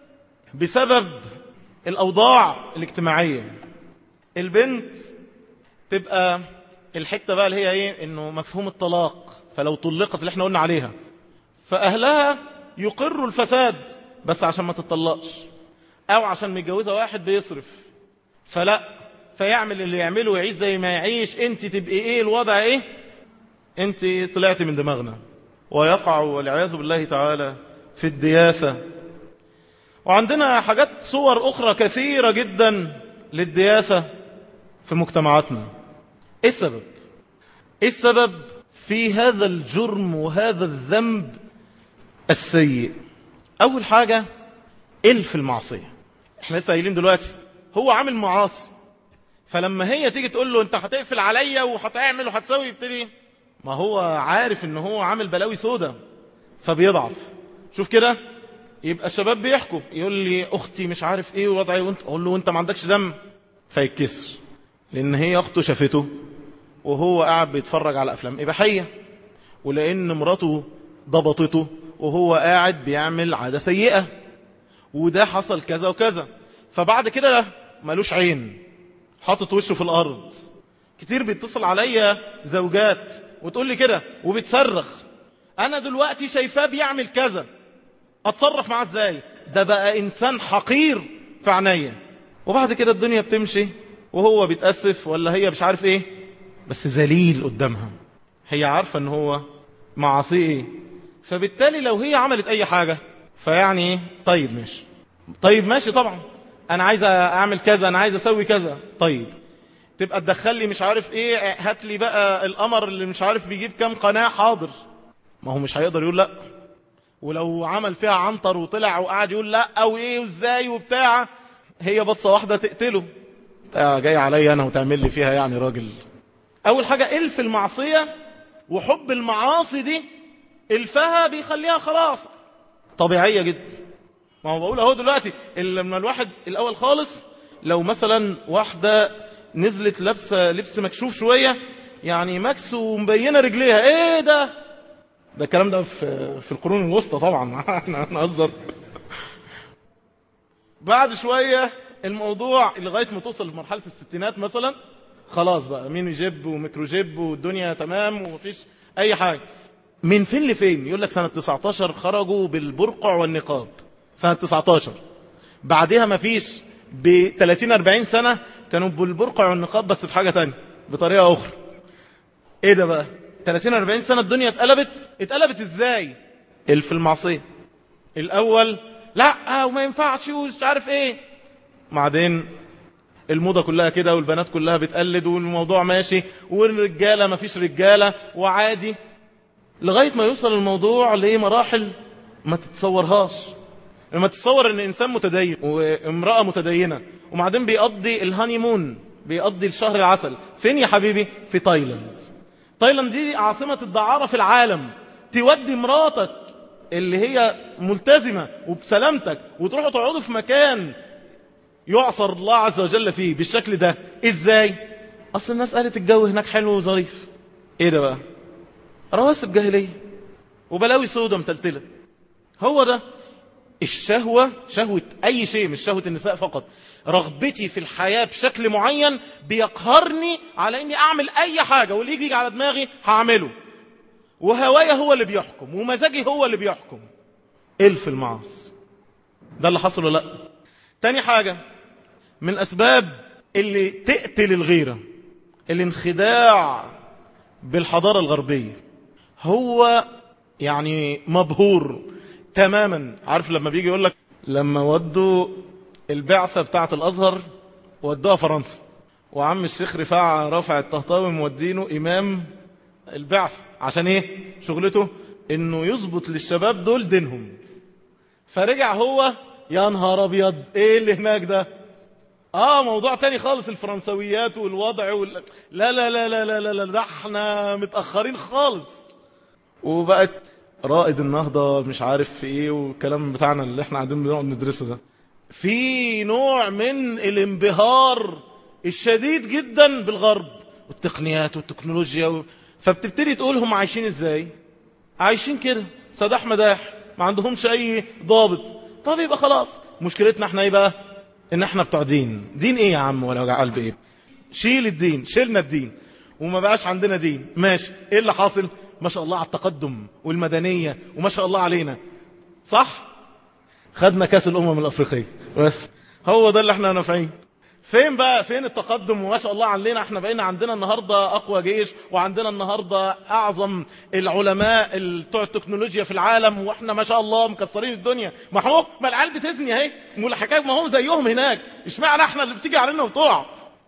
بسبب الاوضاع الاجتماعية. البنت تبقى الحتة بقى اللي هي ايه، انه مفهوم الطلاق، فلو طلقت اللي احنا قلنا عليها، فاهلها يقروا الفساد بس عشان ما تطلقش، او عشان متجوزة واحد بيصرف، فلا، فيعمل اللي يعمله ويعيش زي ما يعيش. انت تبقى ايه الوضع ايه؟ انت طلعت من دماغنا. ويقع والعياذ بالله تعالى في الدياثة. وعندنا حاجات صور أخرى كثيرة جدا للدياثة في مجتمعاتنا. ايه السبب؟ ايه السبب في هذا الجرم وهذا الذنب السيء؟ أول حاجة إلف المعصية. احنا لسه قايلين دلوقتي هو عامل معاصي، فلما هي تيجي تقول له انت هتقفل عليا وهتعمل وهتسوي، يبتدي ما هو عارف ان هو عامل بلاوي سودا فبيضعف. شوف كده، يبقى الشباب بيحكوا يقول لي اختي مش عارف ايه ووضعي، وانت اقول له وانت ما عندكش دم، فيتكسر لان هي اخته شافته وهو قاعد بيتفرج على افلام اباحيه، ولان مراته ضبطته وهو قاعد بيعمل عاده سيئه، وده حصل كذا وكذا. فبعد كده لا ملوش عين، حاطط وشه في الارض. كتير بيتصل عليا زوجات وتقول لي كده وبتصرخ، انا دلوقتي شايفاه بيعمل كذا، اتصرف معاه ازاي؟ ده بقى انسان حقير في عينيا. وبعد كده الدنيا بتمشي وهو بيتأسف ولا هي مش عارف ايه، بس ذليل قدامها. هي عارفة ان هو معاصيه ايه، فبالتالي لو هي عملت اي حاجة فيعني ايه، طيب ماشي، طيب ماشي طبعا، انا عايز اعمل كذا، انا عايز اسوي كذا، طيب تبقى تدخل لي مش عارف ايه، هات لي بقى القمر اللي مش عارف بيجيب كام قناة، حاضر. ما هو مش هيقدر يقول لا. ولو عمل فيها عنتر وطلع وقعد يقول لا او ايه وازاي وبتاع، هي بصة واحدة تقتله. جاي عليا انا وتعمل لي فيها يعني راجل. اول حاجة الف المعصية وحب المعاصي دي، الفها بيخليها خلاص طبيعية جدا. ما هو بقول اهو دلوقتي لما الواحد الاول خالص لو مثلا واحدة نزلت لابسه لبس مكشوف شوية، يعني مكس ومبينة رجليها، ايه ده الكلام ده في القرون الوسطى طبعا احنا نهزر. بعد شوية الموضوع لغاية ما توصل لمرحلة الستينات مثلا، خلاص بقى ميني جيب وميكرو جيب والدنيا تمام ومفيش اي حاجة. من فين لفين؟ يقول لك سنة 19 خرجوا بالبرقع والنقاب، سنة 19 بعدها مفيش ب 30-40 سنة كانوا بالبرقع والنقاب بس بحاجة تانية بطريقة أخرى. ايه ده بقى 30-40 سنة الدنيا اتقلبت ازاي؟ الف المعصية. الأول لا وما ينفعش ومش عارف ايه، بعدين الموضة كلها كده والبنات كلها بتقلد والموضوع ماشي والرجالة ما فيش رجالة وعادي، لغاية ما يوصل الموضوع لمراحل ما تتصورهاش. لما تتصور ان انسان متدين وامرأة متدينة وبعدين بيقضي الهانيمون، بيقضي الشهر العسل فين يا حبيبي؟ في تايلاند. تايلاند دي عاصمة الدعارة في العالم، تودي مراتك اللي هي ملتزمة وبسلامتك وتروحوا تقعدوا في مكان يعصر الله عز وجل فيه بالشكل ده، ازاي؟ اصل الناس قالت الجو هناك حلو وظريف. ايه ده بقى؟ رواسب جاهلية وبلاوي سودة متلتلة. هو ده الشهوة، شهوة أي شيء مش شهوة النساء فقط، رغبتي في الحياة بشكل معين بيقهرني على أني أعمل أي حاجة، واللي يجي على دماغي هعمله، وهوايا هو اللي بيحكم ومزاجي هو اللي بيحكم. الف المعاصي ده اللي حصل ولا لا؟ تاني حاجة من أسباب اللي تقتل الغيرة الانخداع بالحضارة الغربية. هو يعني مبهور تماما. عارف لما بيجي يقول لك لما ودوا البعثة بتاعة الأزهر ودوها فرنسا، وعم الشيخ رافع الطهطاوي مودينه إمام البعثة عشان إيه؟ شغلته إنه يظبط للشباب دول دينهم. فرجع هو يا نهار أبيض إيه اللي هناك ده؟ موضوع تاني خالص، الفرنسويات والوضع لا لا لا لا لا لا لا، ده احنا متأخرين خالص. وبقت رائد النهضة مش عارف في ايه والكلام بتاعنا اللي احنا قاعدين بنقعد ندرسه ده، في نوع من الانبهار الشديد جدا بالغرب والتقنيات والتكنولوجيا فبتبتدي تقول هم عايشين ازاي؟ عايشين كده سداح مداح، ما عندهمش اي ضابط. طب يبقى خلاص مشكلتنا احنا ايه بقى؟ ان احنا بتوع دين ايه يا عم ولا وجع قلب ايه؟ شيل الدين، شيلنا الدين وما بقاش عندنا دين. ماشي، ايه اللي حاصل؟ ما شاء الله على التقدم والمدنية وما شاء الله علينا، صح؟ خدنا كاس الامم الافريقية بس هو ده اللي احنا نافعين. فين بقى؟ فين التقدم وما شاء الله علينا؟ احنا بقينا عندنا النهاردة اقوى جيش، وعندنا النهاردة اعظم العلماء بتوع التكنولوجيا في العالم، واحنا ما شاء الله مكسرين الدنيا. ما العيال بتزني اهي، الحكايه ما هم زيهم هناك، اشمعنى احنا اللي بتيجي علينا وتقع؟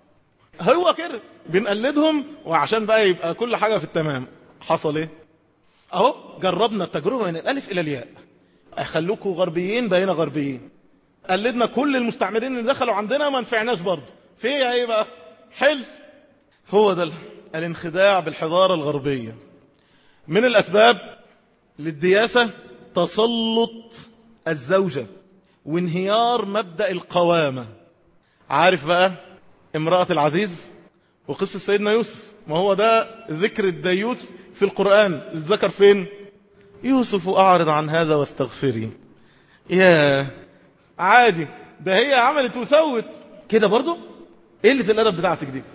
هو كده بنقلدهم وعشان بقى يبقى كل حاجة في التمام. حصل ايه؟ اهو جربنا التجربة من الالف الى الياء، خلوكوا غربيين بقينا غربيين، قلدنا كل المستعمرين اللي دخلوا عندنا ما نفعناش برضه. في ايه بقى؟ حل. هو ده الانخداع بالحضارة الغربية. من الأسباب للدياثة تسلط الزوجة وانهيار مبدأ القوامة. عارف بقى امرأة العزيز وقصة سيدنا يوسف، ما هو ده ذكر الديوث في القرآن. الذكر فين؟ يوسف أعرض عن هذا واستغفري. يا عادي، ده هي عملت وسوت كده برضو. ايه اللي الأدب بتاعتك دي؟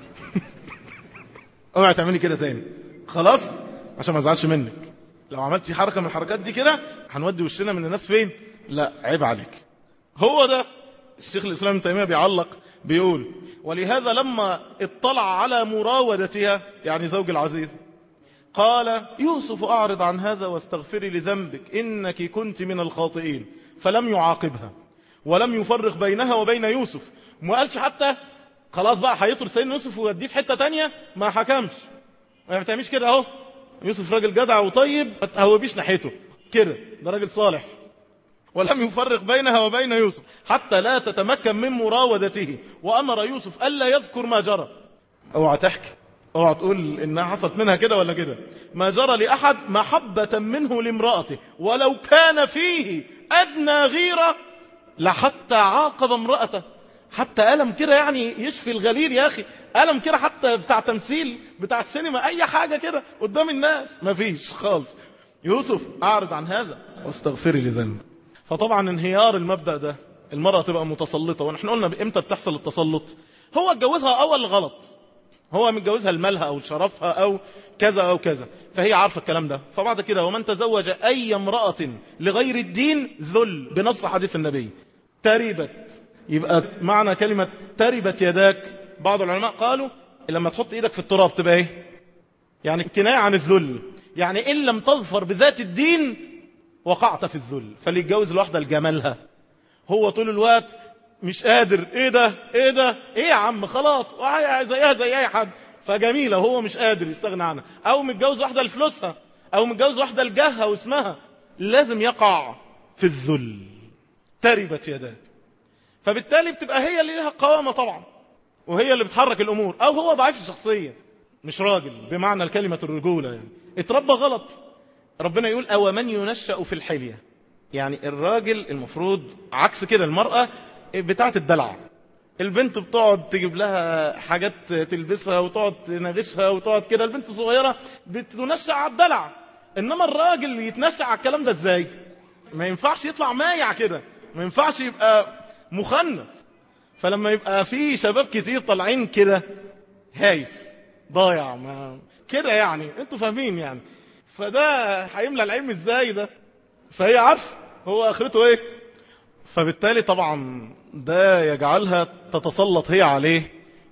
اوعي تعملي كده تاني خلاص عشان ما ازعلش منك. لو عملتي حركة من الحركات دي كده هنودي وشنا من الناس فين؟ لا عيب عليك. هو ده الشيخ الإسلام ابن تيمية بيعلق بيقول: ولهذا لما اطلع على مراودتها يعني زوج العزيز قال: يوسف أعرض عن هذا واستغفري لذنبك إنك كنت من الخاطئين. فلم يعاقبها ولم يفرق بينها وبين يوسف. ما قالش حتى خلاص بقى هيطر سيدنا يوسف ويوديه في حتة تانية، ما حكمش. ما بتعملش كده اهو. يوسف راجل جدع وطيب، ما تهوبيش ناحيته كده، ده راجل صالح. ولم يفرق بينها وبين يوسف حتى لا تتمكن من مراودته، وأمر يوسف ألا يذكر ما جرى. اوعى تحكي، اوعى تقول إنها حصلت منها كده ولا كده. ما جرى لأحد محبة منه لامرأته ولو كان فيه أدنى غيرة لحتى عاقب امرأته. حتى ألم كده يعني يشفي الغليل يا أخي، ألم كده حتى بتاع تمثيل بتاع السينما، أي حاجة كده قدام الناس ما فيش خالص. يوسف أعرض عن هذا واستغفري لذنب. فطبعا انهيار المبدأ ده، المرأة تبقى متسلطة. ونحن قلنا بإمتى بتحصل التسلط؟ هو اتجوزها أول غلط، هو متجوزها لمالها أو شرفها أو كذا أو كذا، فهي عارفة الكلام ده. فبعد كده ومن تزوج أي امرأة لغير الدين ذل، بنص حديث النبي. تربت، يبقى معنى كلمة تربت يداك، بعض العلماء قالوا لما تحط ايدك في التراب تبقى ايه؟ يعني كناية عن الذل، يعني إن لم تظفر بذات الدين وقعت في الذل. فاللي يتجوز الواحدة لجمالها، هو طول الوقت مش قادر، ايه ده ايه ده ايه يا عم خلاص زيها زي اي حد، فجميلة هو مش قادر يستغنى عنها. او متجوز واحدة لفلوسها، او متجوز واحدة لجهها واسمها، لازم يقع في الذل. تربت يداك. فبالتالي بتبقى هي اللي لها قوامة طبعا، وهي اللي بتحرك الأمور. أو هو ضعيف الشخصية، مش راجل بمعنى الكلمة الرجولة، يعني اتربى غلط. ربنا يقول: أو من ينشأ في الحلية. يعني الراجل المفروض عكس كده، المرأة بتاعت الدلع. البنت بتقعد تجيب لها حاجات تلبسها وتقعد تناغشها وتقعد كده، البنت الصغيرة بتنشأ على الدلع. إنما الراجل يتنشأ على الكلام ده ازاي؟ ما ينفعش يطلع مايع كده، ما ينفعش يبقى مخنف. فلما يبقى في شباب كتير طالعين كده هايف ضايع ما كده، يعني انتوا فاهمين يعني، فده هيملى العلم ازاي ده؟ فهي عارفه هو اخرته ايه. فبالتالي طبعا ده يجعلها تتسلط هي عليه،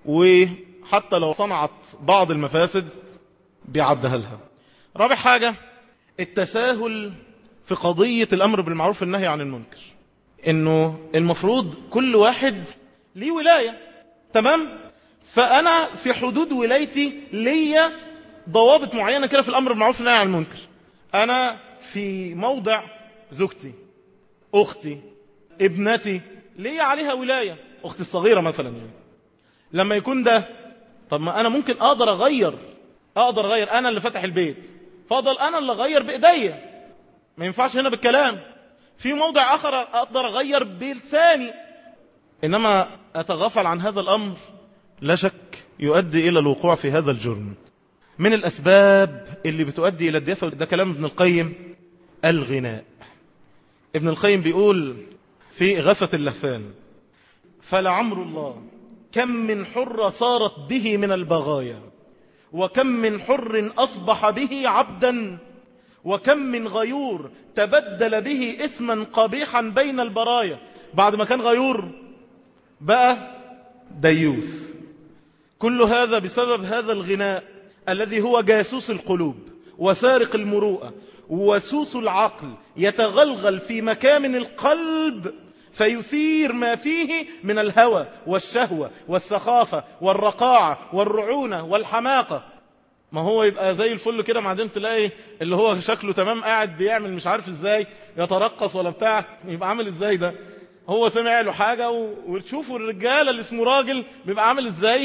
وحتى لو صنعت بعض المفاسد بيعدها لها. رابع حاجة التساهل في قضية الأمر بالمعروف والنهي عن المنكر. انه المفروض كل واحد ليه ولاية، تمام؟ فأنا في حدود ولايتي ليا ضوابط معينة كده في الأمر بالمعروف والنهي عن المنكر. أنا في موضع زوجتي، أختي، ابنتي ليا عليها ولاية، أختي الصغيرة مثلا. يعني لما يكون ده، طب ما أنا ممكن أقدر أغير، أنا اللي فتح البيت، فأضل أنا اللي أغير بإيديا. ما ينفعش هنا بالكلام. في موضع آخر أقدر أغير بلساني. إنما أتغافل عن هذا الأمر لا شك يؤدي إلى الوقوع في هذا الجرم. من الأسباب اللي بتؤدي إلى الدياثة، ده كلام ابن القيم، الغناء. ابن القيم بيقول في إغاثة اللهفان: فلعمر الله كم من حر صارت به من البغايا، وكم من حر أصبح به عبدا، وكم من غيور تبدل به اسما قبيحا بين البرايا. بعد ما كان غيور بقى ديوث. كل هذا بسبب هذا الغناء الذي هو جاسوس القلوب وسارق المروءة وسوس العقل، يتغلغل في مكامن القلب فيثير ما فيه من الهوى والشهوة والسخافة والرقاعة والرعونة والحماقة. ما هو يبقى زي الفل كده، بعدين تلاقي اللي هو شكله تمام قاعد بيعمل مش عارف ازاي يترقص ولا بتاع، يبقى عامل ازاي ده؟ هو سمع له حاجة وتشوفوا الرجالة اللي اسمه راجل بيبقى عامل ازاي،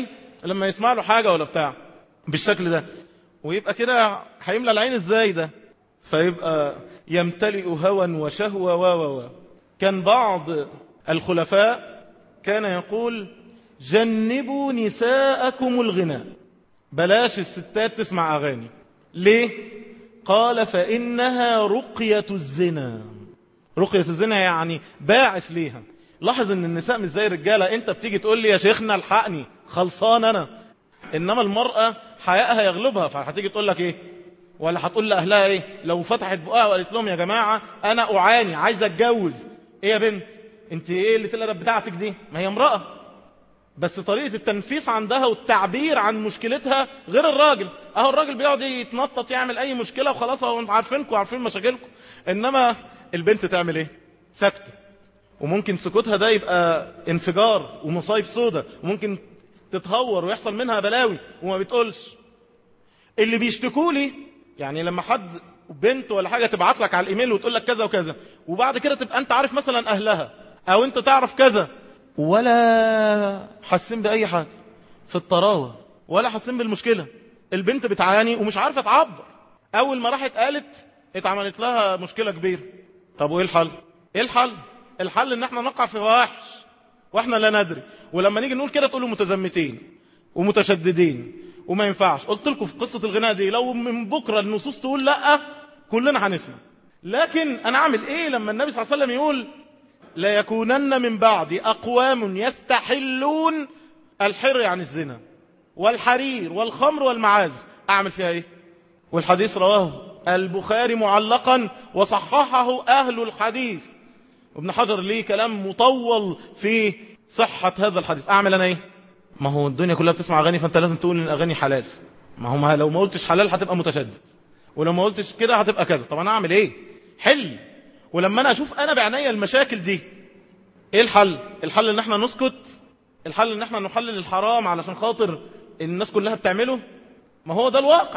لما يسمع له حاجة ولا بتاع بالشكل ده، ويبقى كده هيملى العين ازاي ده؟ فيبقى يمتلئ هوى وشهوة و كان بعض الخلفاء كان يقول جنبوا نساءكم الغناء، بلاش الستات تسمع أغاني. ليه؟ قال فإنها رقية الزنا. رقية الزنا يعني باعث ليها. لاحظ ان النساء مش زي الرجالة، انت بتيجي تقول لي يا شيخنا الحقني خلصان انا، انما المرأة حيائها يغلبها، فهتيجي تقول لك ايه؟ ولا هتقول لأهلها ايه؟ لو فتحت بقها وقالت لهم يا جماعة انا اعاني عايزة اتجوز، ايه يا بنت انت ايه اللي تلقى بتاعتك دي؟ ما هي امرأة، بس طريقة التنفيس عندها والتعبير عن مشكلتها غير الراجل. اهو الراجل بيقعد يتنطط يعمل اي مشكلة وخلاص، اهو عارفينكم وعارفين مشاكلكم. انما البنت تعمل ايه؟ سكتة، وممكن سكوتها ده يبقى انفجار ومصايب سودة، وممكن تتهور ويحصل منها بلاوي وما بتقولش. اللي بيشتكوا لي يعني لما حد بنت ولا حاجة تبعت لك على الايميل وتقول لك كذا وكذا، وبعد كده تبقى انت عارف مثلا اهلها او انت تعرف كذا، ولا حاسين بأي حاجة في الطراوة، ولا حاسين بالمشكلة. البنت بتعاني ومش عارفة تعبر، أول ما راحت قالت اتعملت لها مشكلة كبيرة. طب وإيه الحل؟ إيه الحل؟ الحل إن احنا نقع في فواحش وإحنا لا ندري، ولما نيجي نقول كده تقولوا متزمتين ومتشددين وما ينفعش. قلت لكم في قصة الغناء دي لو من بكرة النصوص تقول لأ كلنا هنسمع. لكن أنا أعمل إيه لما النبي صلى الله عليه وسلم يقول لا يكونن من بعد أقوام يستحلون الحر عن الزنا والحرير والخمر والمعازف؟ أعمل فيها إيه؟ والحديث رواه البخاري معلقا وصححه أهل الحديث. ابن حجر ليه كلام مطول في صحة هذا الحديث. أعمل أنا إيه؟ ما هو الدنيا كلها بتسمع أغاني، فأنت لازم تقول إن الأغاني حلال. ما هو لو ما قلتش حلال هتبقى متشدد، ولو ما قلتش كده هتبقى كذا. طب أنا أعمل إيه؟ حل. ولما أنا أشوف أنا بعناية المشاكل دي، إيه الحل؟ الحل إن احنا نسكت؟ الحل إن احنا نحلل الحرام علشان خاطر الناس كلها بتعمله؟ ما هو ده الواقع،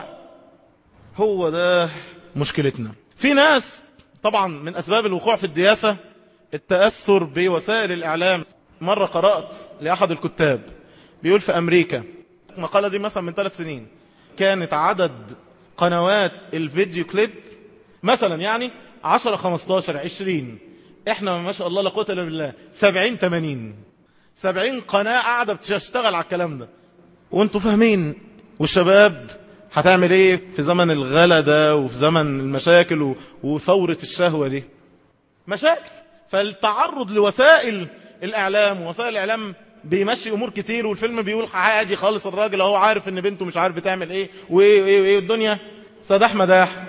هو ده مشكلتنا. في ناس طبعا من أسباب الوقوع في الدياثة التأثر بوسائل الإعلام. مرة قرأت لأحد الكتاب بيقول في أمريكا، مقالة دي مثلا من 3 سنين، كانت عدد قنوات الفيديو كليب مثلا يعني 10 15 20، احنا ما شاء الله لا قوة الا بالله 70 80 70 قناة قاعدة بتشتغل على الكلام ده. وانتوا فاهمين والشباب هتعمل ايه في زمن الغلا ده وفي زمن المشاكل وثورة الشهوة دي؟ مشاكل. فالتعرض لوسائل الإعلام، ووسائل الإعلام بيمشي أمور كتير، والفيلم بيقول عادي خالص، الراجل اهو عارف ان بنته مش عارف بتعمل ايه وايه وايه وايه، الدنيا سداح مداح.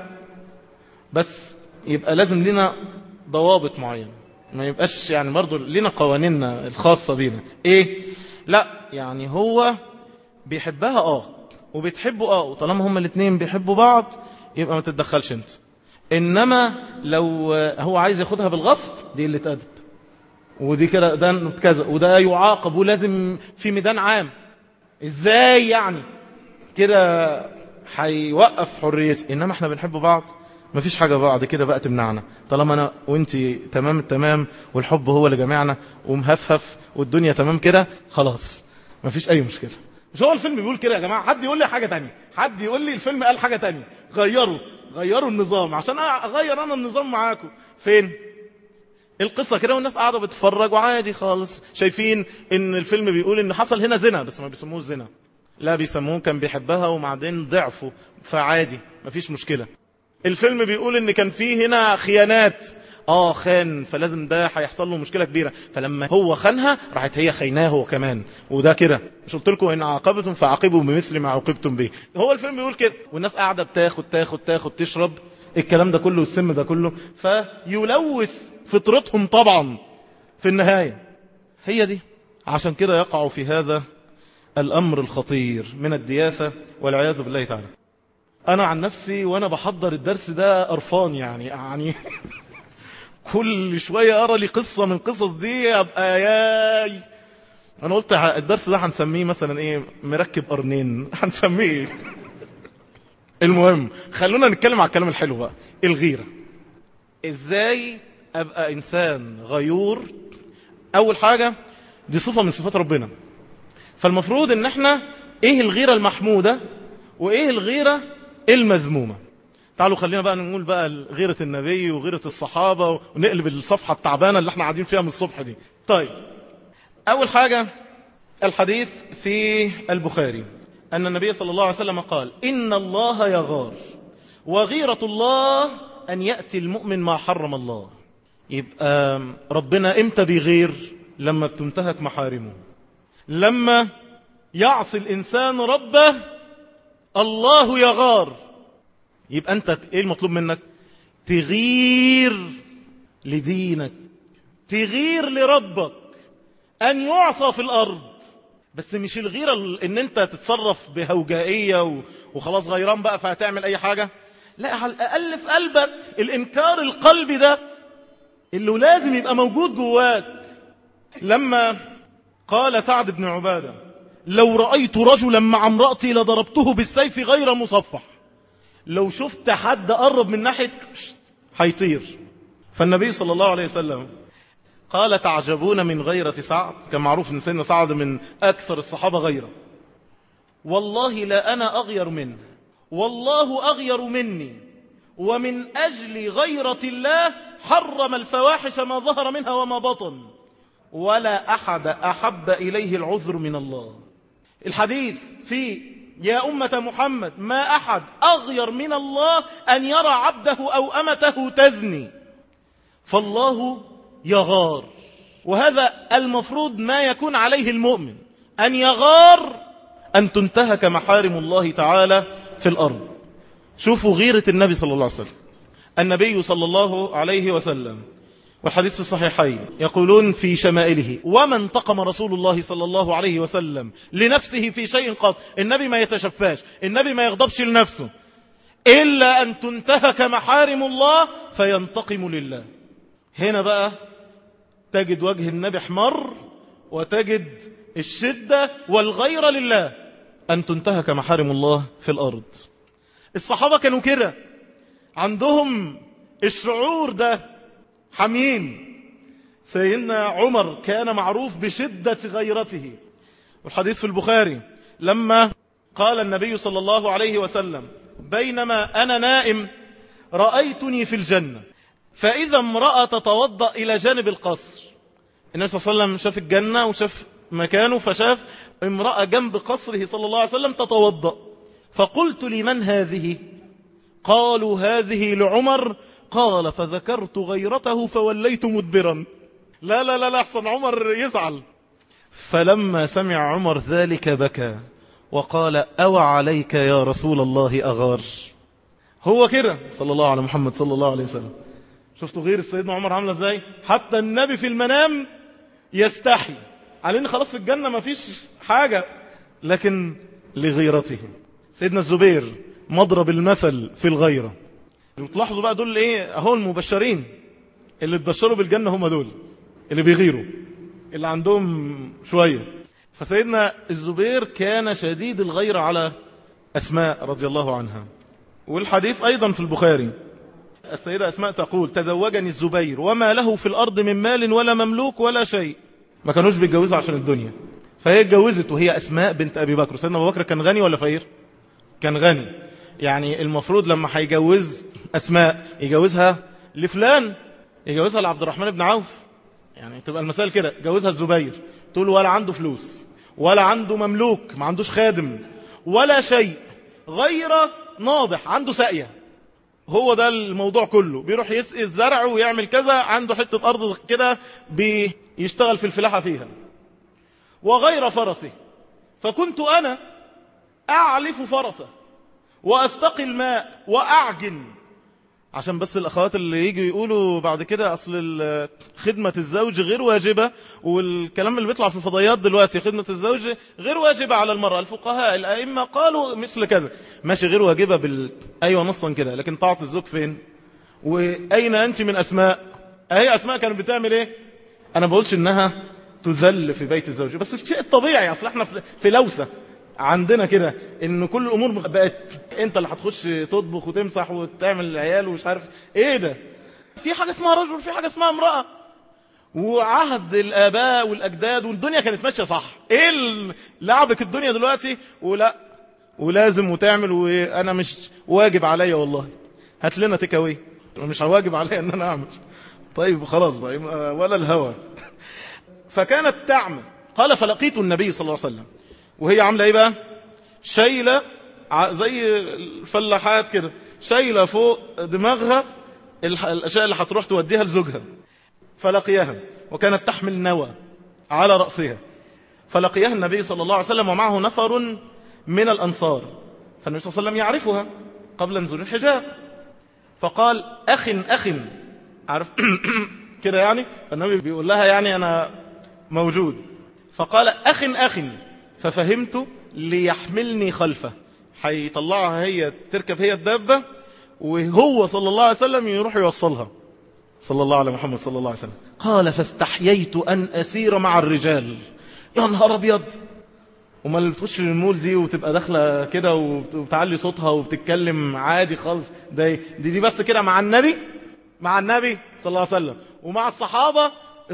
بس يبقى لازم لنا ضوابط معينة، ما يبقاش يعني برضو لنا قوانيننا الخاصة بينا. ايه؟ لا يعني هو بيحبها وبتحبه وطالما هما الاثنين بيحبوا بعض يبقى ما تتدخلش انت. انما لو هو عايز ياخدها بالغصب دي اللي تأدب، ودي كده ده كذا، وده يعاقب ولازم في ميدان عام. ازاي يعني كده هيوقف حريتي؟ انما احنا بنحب بعض، مفيش حاجة بعد كده بقى تمنعنا، طالما انا وانتي تمام التمام والحب هو اللي جمعنا ومهفهف والدنيا تمام كده، خلاص مفيش اي مشكلة. مش هو الفيلم بيقول كده يا جماعة؟ حد يقول لي حاجة تانية، حد يقول لي الفيلم قال حاجة تانية. غيروا النظام عشان اغير انا النظام معاكم. فين القصة كده؟ والناس قاعدة بتتفرج وعادي خالص، شايفين ان الفيلم بيقول ان حصل هنا زنا، بس ما بيسموه زنا، لا بيسموه كان بيحبها وبعدين ضعفوا، فعادي مفيش مشكلة. الفيلم بيقول ان كان فيه هنا خيانات، خان، فلازم ده هيحصل له مشكلة كبيرة، فلما هو خانها راحت هي خيناه هو كمان، وده كده. مش قلت لكم ان عاقبتم فعاقبوا بمثل ما عوقبتم به؟ هو الفيلم بيقول كده، والناس قاعدة بتاخد تشرب الكلام ده كله والسم ده كله، فيلوث فطرتهم طبعا في النهاية. هي دي عشان كده يقعوا في هذا الأمر الخطير من الدياثة والعياذ بالله تعالى. أنا عن نفسي وأنا بحضر الدرس ده قرفان يعني كل شوية أرى لي قصة من قصص دي أبقى ياي. أنا قلت الدرس ده هنسميه مثلا إيه، مركب قرنين، هنسميه إيه؟ المهم خلونا نتكلم على الكلام الحلو بقى، الغيرة. إزاي أبقى إنسان غيور؟ أول حاجة دي صفة من صفات ربنا، فالمفروض إن احنا ايه الغيرة المحمودة وايه الغيرة المذمومة. تعالوا خلينا بقى نقول بقى غيرة النبي وغيرة الصحابة ونقلب الصفحة التعبانة اللي احنا قاعدين فيها من الصبح دي. طيب، أول حاجة الحديث في البخاري أن النبي صلى الله عليه وسلم قال: إن الله يغار، وغيرة الله أن يأتي المؤمن ما حرم الله. يبقى ربنا إمتى بيغير؟ لما بتنتهك محارمه، لما يعصي الإنسان ربه الله يغار. يبقى أنت إيه المطلوب منك؟ تغير لدينك، تغير لربك أن يعصى في الأرض. بس مش الغيرة إن أنت تتصرف بهوجائية وخلاص غيران بقى فهتعمل أي حاجة. لا، على الأقل في قلبك الإنكار القلبي ده اللي لازم يبقى موجود جواك. لما قال سعد بن عبادة: لو رأيت رجلا مع امرأتي لضربته بالسيف غير مصفح. لو شفت حد قرب من ناحية هيطير. فالنبي صلى الله عليه وسلم قال: تعجبون من غيرة سعد. كان معروف ان سيدنا سعد من أكثر الصحابة غيرة. والله لا أنا أغير منه، والله أغير مني، ومن أجل غيرة الله حرم الفواحش ما ظهر منها وما بطن، ولا أحد أحب إليه العذر من الله. الحديث في يا أمة محمد ما أحد أغير من الله أن يرى عبده أو أمته تزني، فالله يغار. وهذا المفروض ما يكون عليه المؤمن، أن يغار أن تنتهك محارم الله تعالى في الأرض. شوفوا غيرة النبي صلى الله عليه وسلم. النبي صلى الله عليه وسلم والحديث في الصحيحين يقولون في شمائله: وما انتقم رسول الله صلى الله عليه وسلم لنفسه في شيء قط. النبي ما يتشفاش، النبي ما يغضبش لنفسه، إلا أن تنتهك محارم الله فينتقم لله. هنا بقى تجد وجه النبي احمر، وتجد الشدة والغيرة لله أن تنتهك محارم الله في الأرض. الصحابة كانوا كده، عندهم الشعور ده، حميم. سيدنا عمر كان معروف بشدة غيرته، والحديث في البخاري لما قال النبي صلى الله عليه وسلم: بينما أنا نائم رأيتني في الجنة فإذا امرأة تتوضأ إلى جانب القصر. النبي صلى الله عليه وسلم شاف الجنة وشاف مكانه، فشاف امرأة جنب قصره صلى الله عليه وسلم تتوضأ. فقلت: لمن هذه؟ قالوا: هذه لعمر. قال: فذكرت غيرته فوليت مدبرا. لا لا لا لا، أحسن عمر يزعل. فلما سمع عمر ذلك بكى وقال: أو عليك يا رسول الله أغار. هو كده صلى الله على محمد صلى الله عليه وسلم. شفتوا غير سيدنا عمر عامله ازاي؟ حتى النبي في المنام يستحي علينا، خلاص في الجنة ما فيش حاجة، لكن لغيرته. سيدنا الزبير مضرب المثل في الغيرة. وتلاحظوا بقى دول ايه اهو المبشرين اللي تبشروا بالجنة، هم دول اللي بيغيروا، اللي عندهم شوية. فسيدنا الزبير كان شديد الغيرة على أسماء رضي الله عنها. والحديث أيضا في البخاري السيدة أسماء تقول: تزوجني الزبير وما له في الأرض من مال ولا مملوك ولا شيء. ما كانوش بيتجوزوا عشان الدنيا، فهي اتجوزت وهي أسماء بنت أبي بكر. سيدنا أبو بكر كان غني ولا فقير؟ كان غني. يعني المفروض لما هيجوز أسماء يجوزها لفلان، يجوزها لعبد الرحمن بن عوف. يعني تبقى المسائل كده، جوزها الزبير. تقول ولا عنده فلوس ولا عنده مملوك، ما عندوش خادم ولا شيء، غير ناضح، عنده ساقية. هو ده الموضوع كله، بيروح يسقي الزرع ويعمل كذا، عنده حتة أرض كده بيشتغل في الفلاحة فيها. وغير فرسه، فكنت أنا أعلف فرسه وأستقي الماء وأعجن. عشان بس الأخوات اللي يجوا يقولوا بعد كده أصل خدمة الزوج غير واجبة، والكلام اللي بيطلع في الفضائيات دلوقتي خدمة الزوج غير واجبة على المرأة. الفقهاء الأئمة قالوا مثل كذا، ماشي، غير واجبة أيوة نصا كده، لكن طاعة الزوج فين؟ وأين أنت من أسماء؟ أهي أسماء كانت بتعمل إيه؟ أنا بقولش إنها تذل في بيت الزوج، بس الشيء الطبيعي. أصل احنا في لوثة عندنا كده، ان كل الامور بقت انت اللي هتخش تطبخ وتمسح وتعمل العيال ومش عارف ايه. ده في حاجة اسمها رجل، في حاجة اسمها امرأة. وعهد الآباء والأجداد والدنيا كانت ماشية صح. ايه لعبك الدنيا دلوقتي ولا ولازم وتعمل وانا مش واجب عليا والله هات لنا تكاوي مش واجب عليا ان انا اعمل. طيب خلاص بقى ولا الهوى. فكانت تعمل. قال فلقيت النبي صلى الله عليه وسلم وهي عامله ايه بقى؟ شايله زي الفلاحات كده، شايله فوق دماغها الاشياء اللي هتروح توديها لزوجها. فلقيها وكانت تحمل نوى على رأسها. فلقيها النبي صلى الله عليه وسلم ومعه نفر من الأنصار. فالنبي صلى الله عليه وسلم يعرفها قبل نزول الحجاب. فقال أخ عارف كده يعني. فالنبي بيقول لها يعني أنا موجود. فقال أخ ففهمت ليحملني خلفه، هيطلعها هي تركب هي الدابة وهو صلى الله عليه وسلم يروح يوصلها صلى الله على محمد صلى الله عليه وسلم. قال فاستحييت أن أسير مع الرجال. يا نهار أبيض. وما اللي بتخش للمول دي وتبقى داخلة كده وبتعلي صوتها وبتتكلم عادي خالص، دي بس كده مع النبي صلى الله عليه وسلم ومع الصحابة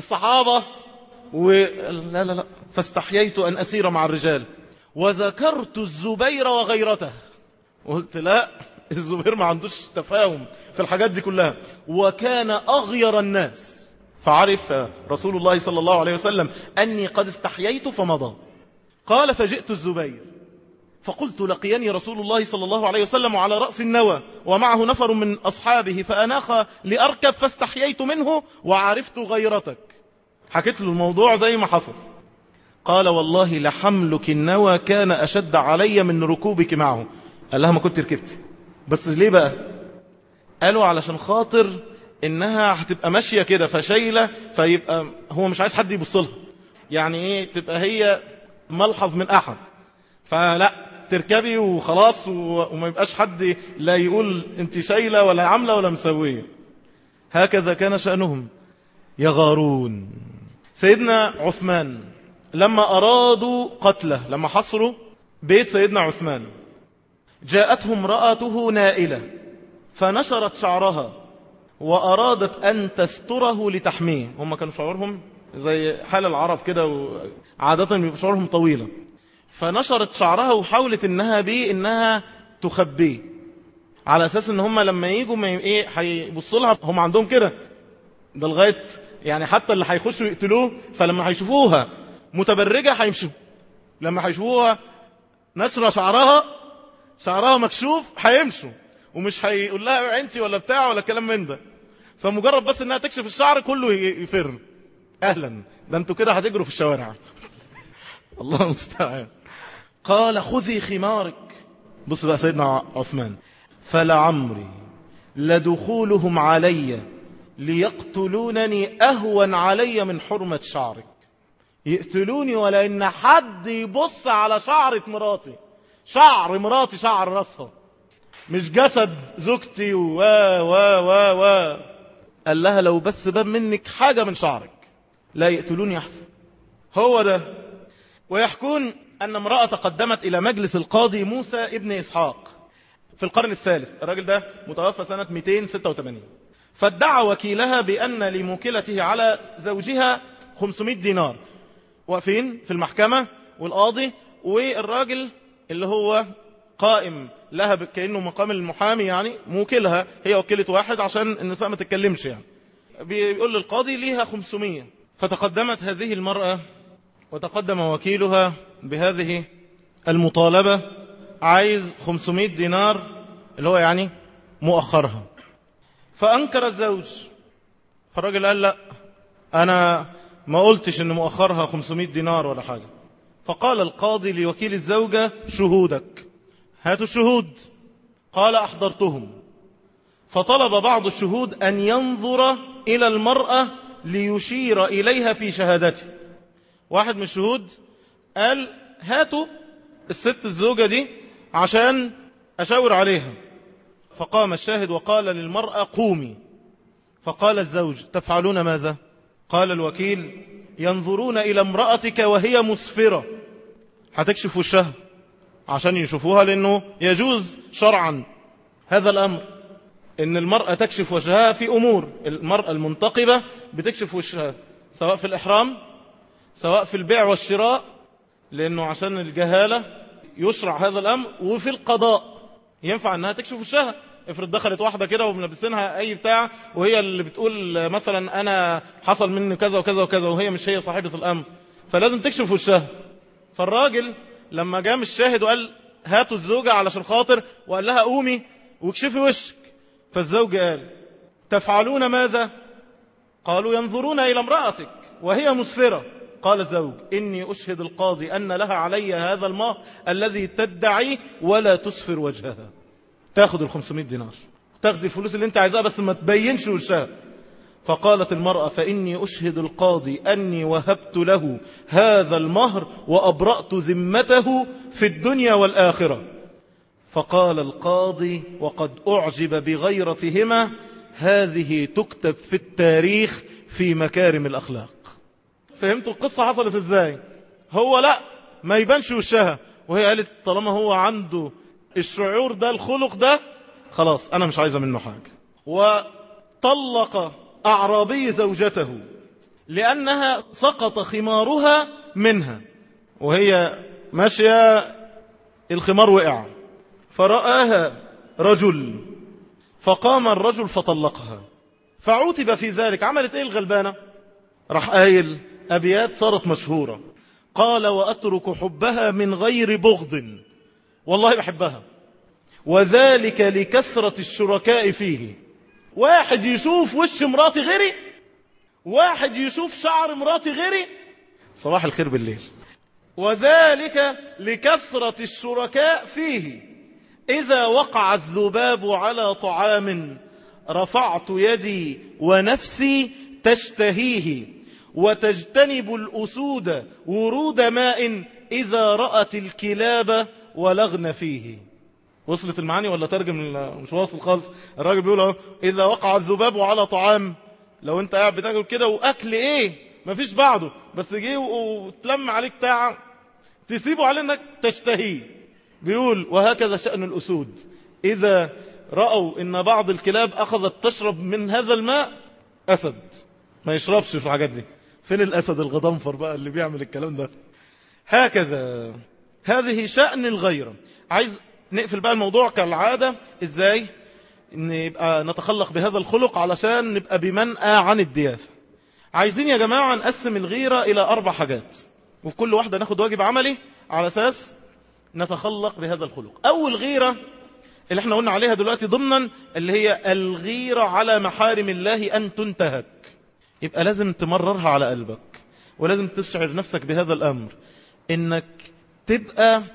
لا فاستحييت أن أسير مع الرجال. وذكرت الزبير وغيرته. وقلت لا الزبير ما عندوش تفاهم في الحاجات دي كلها وكان أغير الناس. فعرف رسول الله صلى الله عليه وسلم أني قد استحييت فمضى. قال فجئت الزبير فقلت لقيني رسول الله صلى الله عليه وسلم على رأس النوى ومعه نفر من أصحابه فأناخ لأركب فاستحييت منه وعرفت غيرتك. حكيت له الموضوع زي ما حصل. قال والله لحملك النوى كان أشد علي من ركوبك معه. قال لها ما كنت ركبتي بس ليه بقى؟ قالوا علشان خاطر إنها هتبقى ماشية كده فشايلة فيبقى هو مش عايز حد يبصلها، يعني إيه تبقى هي ملحظ من أحد، فلا تركبي وخلاص وما يبقاش حد لا يقول انت شايلة ولا عاملة ولا مسوية. هكذا كان شأنهم يغارون. سيدنا عثمان لما أرادوا قتله، لما حصروا بيت سيدنا عثمان، جاءته امرأته نائلة فنشرت شعرها وأرادت أن تستره لتحميه. هم كانوا شعورهم زي حال العرب كده وعادة بيبقى شعورهم طويلة. فنشرت شعرها وحاولت انها تخبيه على اساس ان هم لما يجوا هيبصوا لها هم عندهم كده ده لغايه يعني حتى اللي هيخشوا يقتلوه فلما هيشوفوها متبرجه هيمشوا، لما هيشوفوها نشر شعرها مكشوف هيمشوا ومش هيقول لها عينتي ولا بتاع ولا كلام من ده. فمجرد بس انها تكشف الشعر كله يفر. اهلا ده انتوا كده هتجروا في الشوارع. الله المستعان. قال خذي خمارك. بص بقى سيدنا عثمان فلعمري لدخولهم علي ليقتلونني أهون علي من حرمة شعرك. يقتلوني ولا إن حد يبص على شعرة مراتي، شعر مراتي شعر رأسها مش جسد زوجتي قال لها لو بس بان منك حاجة من شعرك لا يقتلوني أحسن. هو ده. ويحكون أن امرأة قدمت إلى مجلس القاضي موسى ابن إسحاق في القرن الثالث. الراجل ده متوفى سنة 286. فادعى وكيلها بأن لموكلته على زوجها 500 دينار. واقفين في المحكمة والقاضي والراجل اللي هو قائم لها كأنه مقام المحامي، يعني موكلها هي وكيلة واحد عشان النساء ما تتكلمش، يعني بيقول للقاضي ليها 500. فتقدمت هذه المرأة وتقدم وكيلها بهذه المطالبة، عايز 500 دينار اللي هو يعني مؤخرها. فأنكر الزوج. فالراجل قال لا أنا ما قلتش إن مؤخرها 500 دينار ولا حاجة. فقال القاضي لوكيل الزوجة شهودك، هاتوا الشهود. قال أحضرتهم. فطلب بعض الشهود أن ينظر إلى المرأة ليشير إليها في شهادته. واحد من الشهود قال هاتوا الست الزوجة دي عشان أشاور عليها. فقام الشاهد وقال للمرأة قومي. فقال الزوج تفعلون ماذا؟ قال الوكيل ينظرون إلى امرأتك وهي مسفرة، هتكشف وشها عشان يشوفوها، لأنه يجوز شرعا هذا الأمر إن المرأة تكشف وجهها في أمور. المرأة المنتقبة بتكشف وشها سواء في الإحرام سواء في البيع والشراء، لأنه عشان الجهالة يشرع هذا الأمر، وفي القضاء ينفع أنها تكشف وشها. افرض دخلت واحدة كده وبنلبسينها أي بتاع، وهي اللي بتقول مثلا أنا حصل مني كذا وكذا وكذا، وهي مش هي صاحبة الأمر، فلازم تكشف وشها. فالراجل لما جام الشاهد وقال هاتوا الزوجة علشان خاطر، وقال لها قومي واكشفي وشك، فالزوج قال تفعلون ماذا؟ قالوا ينظرون إلى امرأتك وهي مسفرة. قال الزوج إني أشهد القاضي أن لها علي هذا المهر الذي تدعيه ولا تسفر وجهها. تاخد 500 دينار، تاخد الفلوس اللي انت عايزها بس ما تبينش وشها. فقالت المرأة فإني أشهد القاضي أني وهبت له هذا المهر وأبرأت ذمته في الدنيا والآخرة. فقال القاضي وقد أعجب بغيرتهما هذه تكتب في التاريخ في مكارم الأخلاق. فهمتوا القصة حصلت ازاي؟ هو لا ما يبانش وشها، وهي قالت طالما هو عنده الشعور ده الخلق ده خلاص أنا مش عايزة منه حاجة. وطلق أعرابي زوجته لأنها سقط خمارها منها، وهي ماشية الخمار وقع، فرآها رجل فقام الرجل فطلقها، فعوتب في ذلك. عملت ايه الغلبانة؟ راح قايل أبيات صارت مشهورة، قال وأترك حبها من غير بغض، والله بحبها، وذلك لكثرة الشركاء فيه. واحد يشوف وش مراتي غيري، واحد يشوف شعر مراتي غيري، صباح الخير بالليل. وذلك لكثرة الشركاء فيه، إذا وقع الذباب على طعام رفعت يدي ونفسي تشتهيه، وتجتنب الأسود ورود ماء إذا رأت الكلاب ولغن فيه. وصلت المعاني ولا ترجم؟ مش واصل خالص. الراجل بيقول إذا وقع الذباب على طعام، لو انت قاعد بتاكل كده وأكل ايه مفيش بعده، بس جه وتلم عليك بتاع تسيبه على انك تشتهيه. بيقول وهكذا شأن الأسود، إذا رأوا إن بعض الكلاب أخذت تشرب من هذا الماء، أسد ما يشربش في الحاجات دي. فين الأسد الغضنفر بقى اللي بيعمل الكلام ده؟ هكذا هذه شأن الغيرة. عايز نقفل بقى الموضوع كالعادة إزاي نبقى نتخلق بهذا الخلق علشان نبقى بمنأى عن الدياثة. عايزين يا جماعة نقسم الغيرة إلى 4 حاجات، وفي كل واحدة ناخد واجب عملي على أساس نتخلق بهذا الخلق. أول غيرة اللي احنا قلنا عليها دلوقتي ضمنا، اللي هي الغيرة على محارم الله أن تنتهك. يبقى لازم تمررها على قلبك، ولازم تشعر نفسك بهذا الأمر، إنك تبقى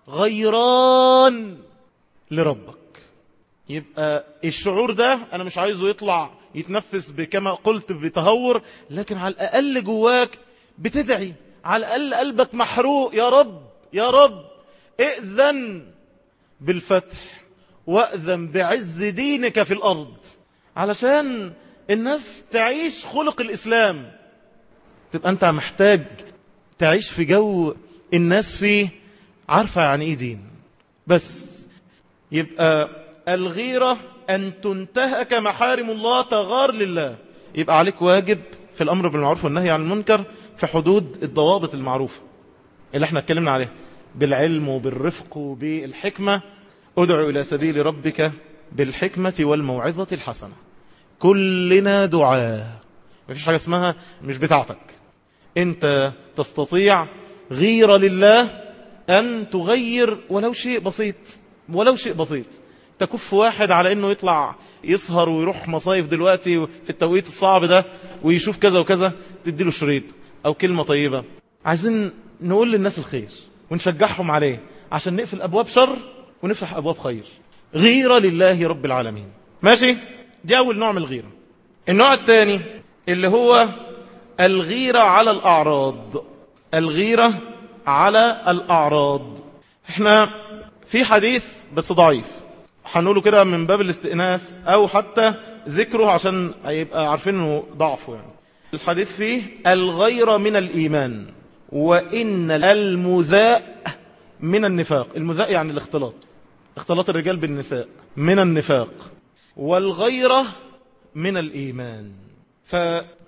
غيران لربك. يبقى الشعور ده أنا مش عايزه يطلع يتنفس بكما قلت بتهور، لكن على الأقل جواك بتدعي، على الأقل قلبك محروق، يا رب يا رب ائذن بالفتح وأذن بعز دينك في الأرض، علشان الناس تعيش خلق الإسلام. تبقى أنت محتاج تعيش في جو الناس فيه عارفة يعني إيه دين. بس يبقى الغيرة أن تنتهك محارم الله، تغار لله. يبقى عليك واجب في الأمر بالمعروف والنهي عن المنكر في حدود الضوابط المعروفة اللي احنا اتكلمنا عليها، بالعلم وبالرفق وبالحكمة. ادعو إلى سبيل ربك بالحكمة والموعظة الحسنة. كلنا دعاء، مفيش حاجة اسمها مش بتاعتك. انت تستطيع غيرة لله أن تغير ولو شيء بسيط، ولو شيء بسيط. تكف واحد على أنه يطلع يسهر ويروح مصايف دلوقتي في التوقيت الصعب ده ويشوف كذا وكذا، تديله شريط أو كلمة طيبة. عايزين نقول للناس الخير ونشجعهم عليه عشان نقفل أبواب شر ونفتح أبواب خير. غيرة لله رب العالمين. ماشي؟ دي أول نوع من الغيرة. النوع الثاني اللي هو الغيرة على الأعراض. الغيرة على الأعراض. احنا في حديث بس ضعيف هنقوله كده من باب الاستئناس أو حتى ذكره عشان يبقى عارفين انه ضعفه. يعني الحديث فيه الغيرة من الإيمان، وإن المزاء من النفاق. المزاء يعني الاختلاط، اختلاط الرجال بالنساء من النفاق، والغيرة من الإيمان.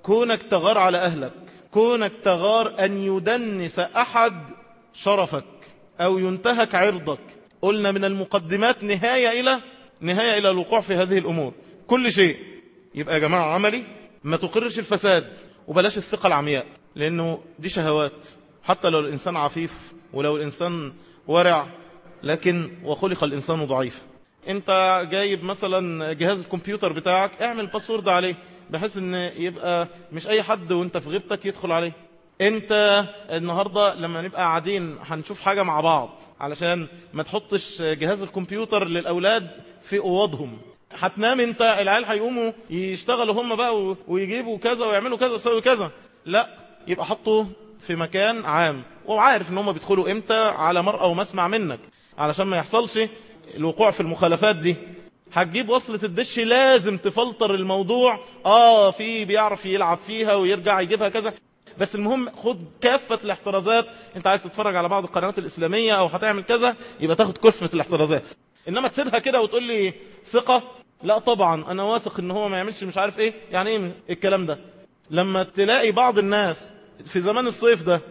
كونك تغار على أهلك، كونك تغار أن يدنس أحد شرفك أو ينتهك عرضك. قلنا من المقدمات نهاية إلى الوقوع في هذه الأمور كل شيء. يبقى يا جماعة عملي ما تقرش الفساد وبلاش الثقة العمياء، لأنه دي شهوات. حتى لو الإنسان عفيف ولو الإنسان ورع، لكن وخلق الإنسان ضعيف. انت جايب مثلا جهاز الكمبيوتر بتاعك، اعمل باسورد عليه بحيث ان يبقى مش اي حد وانت في غيبتك يدخل عليه. انت النهاردة لما نبقى قاعدين هنشوف حاجة مع بعض، علشان ما تحطش جهاز الكمبيوتر للأولاد في أوضهم. هتنام انت، العيال هيقوموا يشتغلوا هم بقى ويجيبوا كذا ويعملوا كذا ويسوي كذا. لا، يبقى حطه في مكان عام وعارف ان هم بيدخلوا امتى على مرأى ومسمع منك، علشان ما يحصلش الوقوع في المخالفات دي. هتجيب وصلة الدش لازم تفلتر الموضوع. في بيعرف يلعب فيها ويرجع يجيبها كذا، بس المهم خد كافة الاحترازات. انت عايز تتفرج على بعض القنوات الإسلامية او هتعمل كذا، يبقى تاخد كافة الاحترازات. انما تسيبها كده وتقول لي ثقة، لا طبعا انا واثق ان هو ما يعملش مش عارف ايه. يعني ايه الكلام ده؟ لما تلاقي بعض الناس في زمان الصيف ده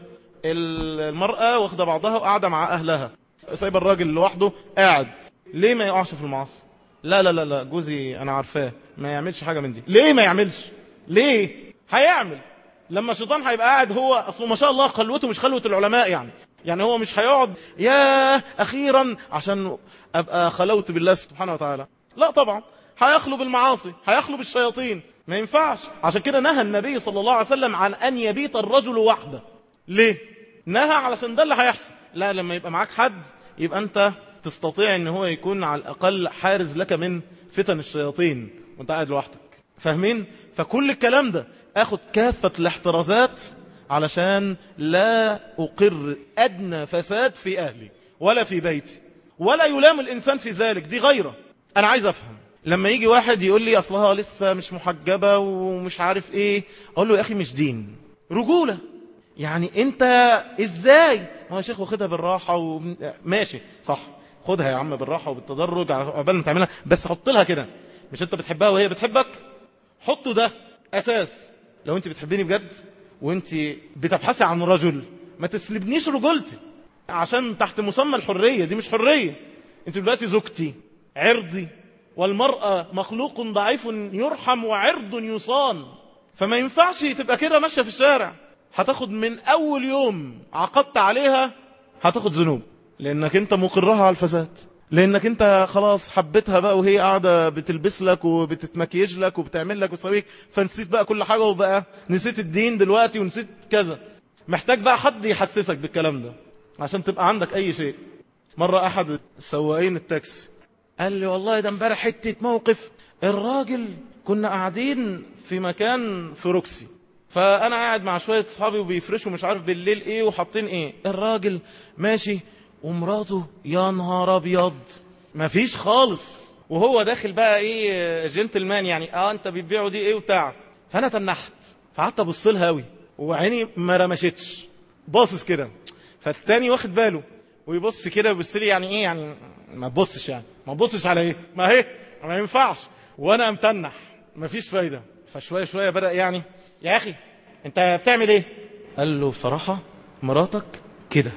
المرأة واخدة بعضها وقاعدة مع اهلها، سايبه الراجل لوحده قاعد، ليه ما يقعش في المعاصي؟ لا لا لا لا، جوزي انا عارفاه ما يعملش حاجة من دي. ليه ما يعملش؟ ليه؟ هيعمل لما الشيطان هيبقى قاعد. هو اصله ما شاء الله خلوته مش خلوة العلماء، يعني هو مش هيقعد يا اخيرا عشان ابقى خلوت بالله سبحانه وتعالى. لا طبعا، هيخلو بالمعاصي، هيخلو بالشياطين، ما ينفعش. عشان كده نهى النبي صلى الله عليه وسلم عن ان يبيت الرجل وحده. ليه نهى؟ علشان ده اللي هيحصل. لا، لما يبقى معاك حد يبقى انت تستطيع ان هو يكون على الاقل حارز لك من فتن الشياطين وانت قاعد لوحدك. فاهمين؟ فكل الكلام ده اخد كافة الاحترازات علشان لا اقر ادنى فساد في اهلي ولا في بيتي، ولا يلام الانسان في ذلك. دي غيره. انا عايز افهم لما يجي واحد يقول لي اصلها لسه مش محجبة ومش عارف ايه، اقول له يا اخي مش دين، رجولة. يعني انت ازاي؟ ما يا شيخ واخدها بالراحة ماشي صح، خدها يا عم بالراحة وبالتدرج قبل ما تعملها، بس حط لها كده. مش انت بتحبها وهي بتحبك؟ حطوا ده اساس. لو انت بتحبيني بجد وانت بتبحثي عن رجل، ما تسلبنيش رجولتي عشان تحت مسمى الحرية. دي مش حرية. انت دلوقتي زوجتي، عرضي، والمرأة مخلوق ضعيف يرحم وعرض يصان. فما ينفعش تبقى كده ماشية في الشارع. هتاخد من اول يوم عقدت عليها هتاخد ذنوب، لانك انت مقرها على الفساد، لانك انت خلاص حبيتها بقى وهي قاعدة بتلبس لك وبتتمكيج لك وبتعمل لك وتسويك، فنسيت بقى كل حاجة، وبقى نسيت الدين دلوقتي ونسيت كذا. محتاج بقى حد يحسسك بالكلام ده عشان تبقى عندك اي شيء. مرة احد السواقين التاكسي قال لي والله ده امبارح حتة موقف. الراجل كنا قاعدين في مكان في روكسي، فانا قاعد مع شوية اصحابي وبيفرشوا مش عارف بالليل ايه وحاطين ايه، الراجل ماشي ومراته يا نهار ابيض ما فيش خالص، وهو داخل بقى ايه جنتلمان، يعني انت بتبيعوا دي ايه وبتاع. فانا تنحت، فقعدت ابص لها قوي وعيني ما رمشتش، باصص كده. فالتاني واخد باله ويبص كده ويبص لي، يعني ايه يعني ما تبصش، يعني ما تبصش على ايه، ما هي ما ينفعش. وانا امتنح ما فيش فايده. فشويه شويه بدا يعني يا اخي انت بتعمل ايه؟ قال له بصراحه مراتك كده.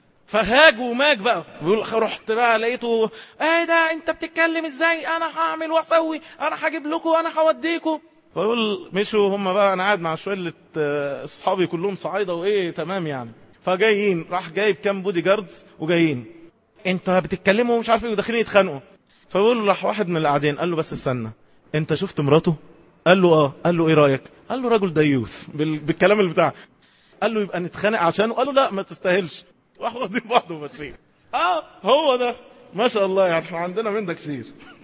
فهاج وماج بقى، بيقول رحت بقى لقيته ايه ده انت بتتكلم ازاي، انا هعمل واسوي، انا هجيب لكم، انا هوديكم. فيقول مشوا هم بقى، انا قاعد مع شويه اصحابي كلهم صعايده وايه تمام يعني. فجايين راح جايب كام بودي جاردز وجايين، انت بتتكلموا مش عارف ايه، وداخلين يتخانقوا. فبيقول راح واحد من اللي قاعدين قال له بس استنى، انت شفت مراته؟ قال له اه. قال له ايه رايك؟ قال له راجل ديوث بالكلام اللي بتاعه. قال له يبقى نتخانق عشانه؟ قال له لا ما تستاهلش. راحوا واخدين بعض وماشيين. هو ده ما شاء الله، يعني احنا عندنا من ده كتير.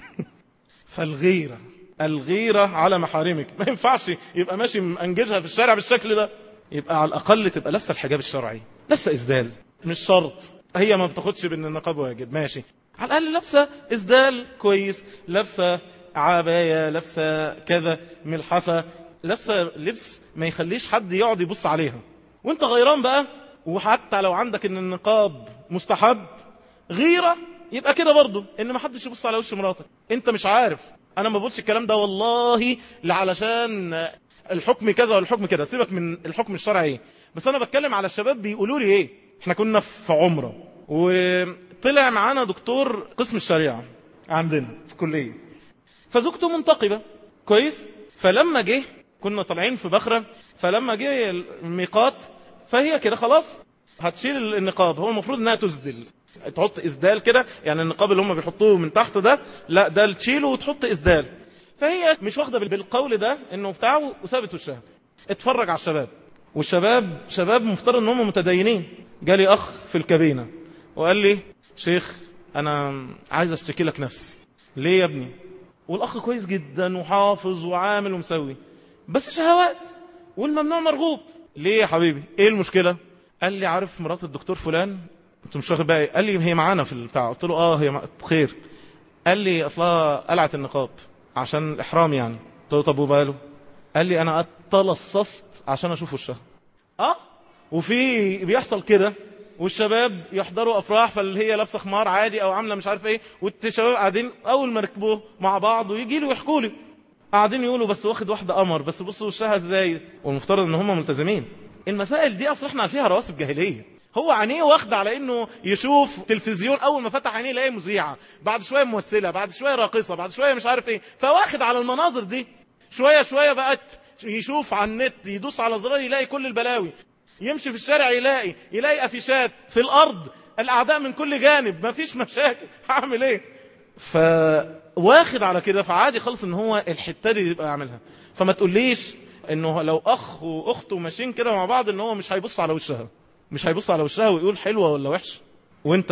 فالغيرة، الغيرة على محارمك. ما ينفعش يبقى ماشي منجزها في الشارع بالشكل ده. يبقى على الأقل تبقى لابسه الحجاب الشرعي، لابسه إسدال، مش شرط هي ما بتاخدش بأن النقاب واجب، ماشي، على الأقل لابسه إسدال كويس، لابسه عباية، لابسه كذا ملحفة، لابسه لبس ما يخليش حد يقعد يبص عليها وانت غيران بقى. وحتى لو عندك ان النقاب مستحب، غيرة يبقى كده برضو ان ما حدش يبص على وش مراتك. انت مش عارف، انا ما بقولش الكلام ده والله علشان الحكم كذا والحكم كذا، سيبك من الحكم الشرعي. بس انا بتكلم على الشباب بيقولوا لي ايه. احنا كنا في عمرة وطلع معانا دكتور قسم الشريعة عندنا في الكلية، فزوجته منتقبة كويس. فلما جه كنا طالعين في بخرة، فلما جه الميقات فهي كده خلاص هتشيل النقاب. هو المفروض انها تسدل، تحط اسدال كده، يعني النقاب اللي هم بيحطوه من تحت ده لا، ده تشيله وتحط اسدال. فهي مش واخده بالقول ده انه بتاعه وسابت وشها. اتفرج على الشباب، والشباب شباب مفترض ان هم متدينين. جالي اخ في الكابينه وقال لي شيخ انا عايز اشتكي لك نفسي. ليه يا ابني؟ والاخ كويس جدا وحافظ وعامل ومسوي، بس شهوات والممنوع مرغوب. ليه يا حبيبي؟ ايه المشكله؟ قال لي عارف مرات الدكتور فلان؟ انت مش واخد بالي. قال لي هي معانا في البتاع. قلت له هي خير. قال لي اصلها قلعت النقاب عشان الاحرام يعني. قلت له طب وباله؟ قال لي انا اتلصصت عشان اشوف وشها. وفي بيحصل كده، والشباب يحضروا افراح فاللي هي لابسه خمار عادي او عامله مش عارف ايه، والشباب قاعدين اول ما ركبوه مع بعض ويجي له يحكوا لي قاعدين يقولوا بس واخد واحده قمر، بس بصوا وشها ازاي، والمفترض ان هم ملتزمين. المسائل دي اصلا احنا فيها رواسب جاهليه. هو عينيه واخد على انه يشوف تلفزيون، اول ما فتح عينيه يلاقي مذيعه، بعد شويه ممثله، بعد شويه راقصه، بعد شويه مش عارف ايه، فواخد على المناظر دي. شويه شويه بقت يشوف على النت، يدوس على زرار يلاقي كل البلاوي، يمشي في الشارع يلاقي افيشات في الارض، الاعداء من كل جانب، مفيش مشاكل، هعمل ايه؟ فواخد على كده، فعادي خالص ان هو الحته دي يبقى يعملها. فما تقوليش انه لو اخ واخته ماشيين كده مع بعض ان هو مش هيبص على وشها، مش هيبص على وشها ويقول حلوه ولا وحشه، وانت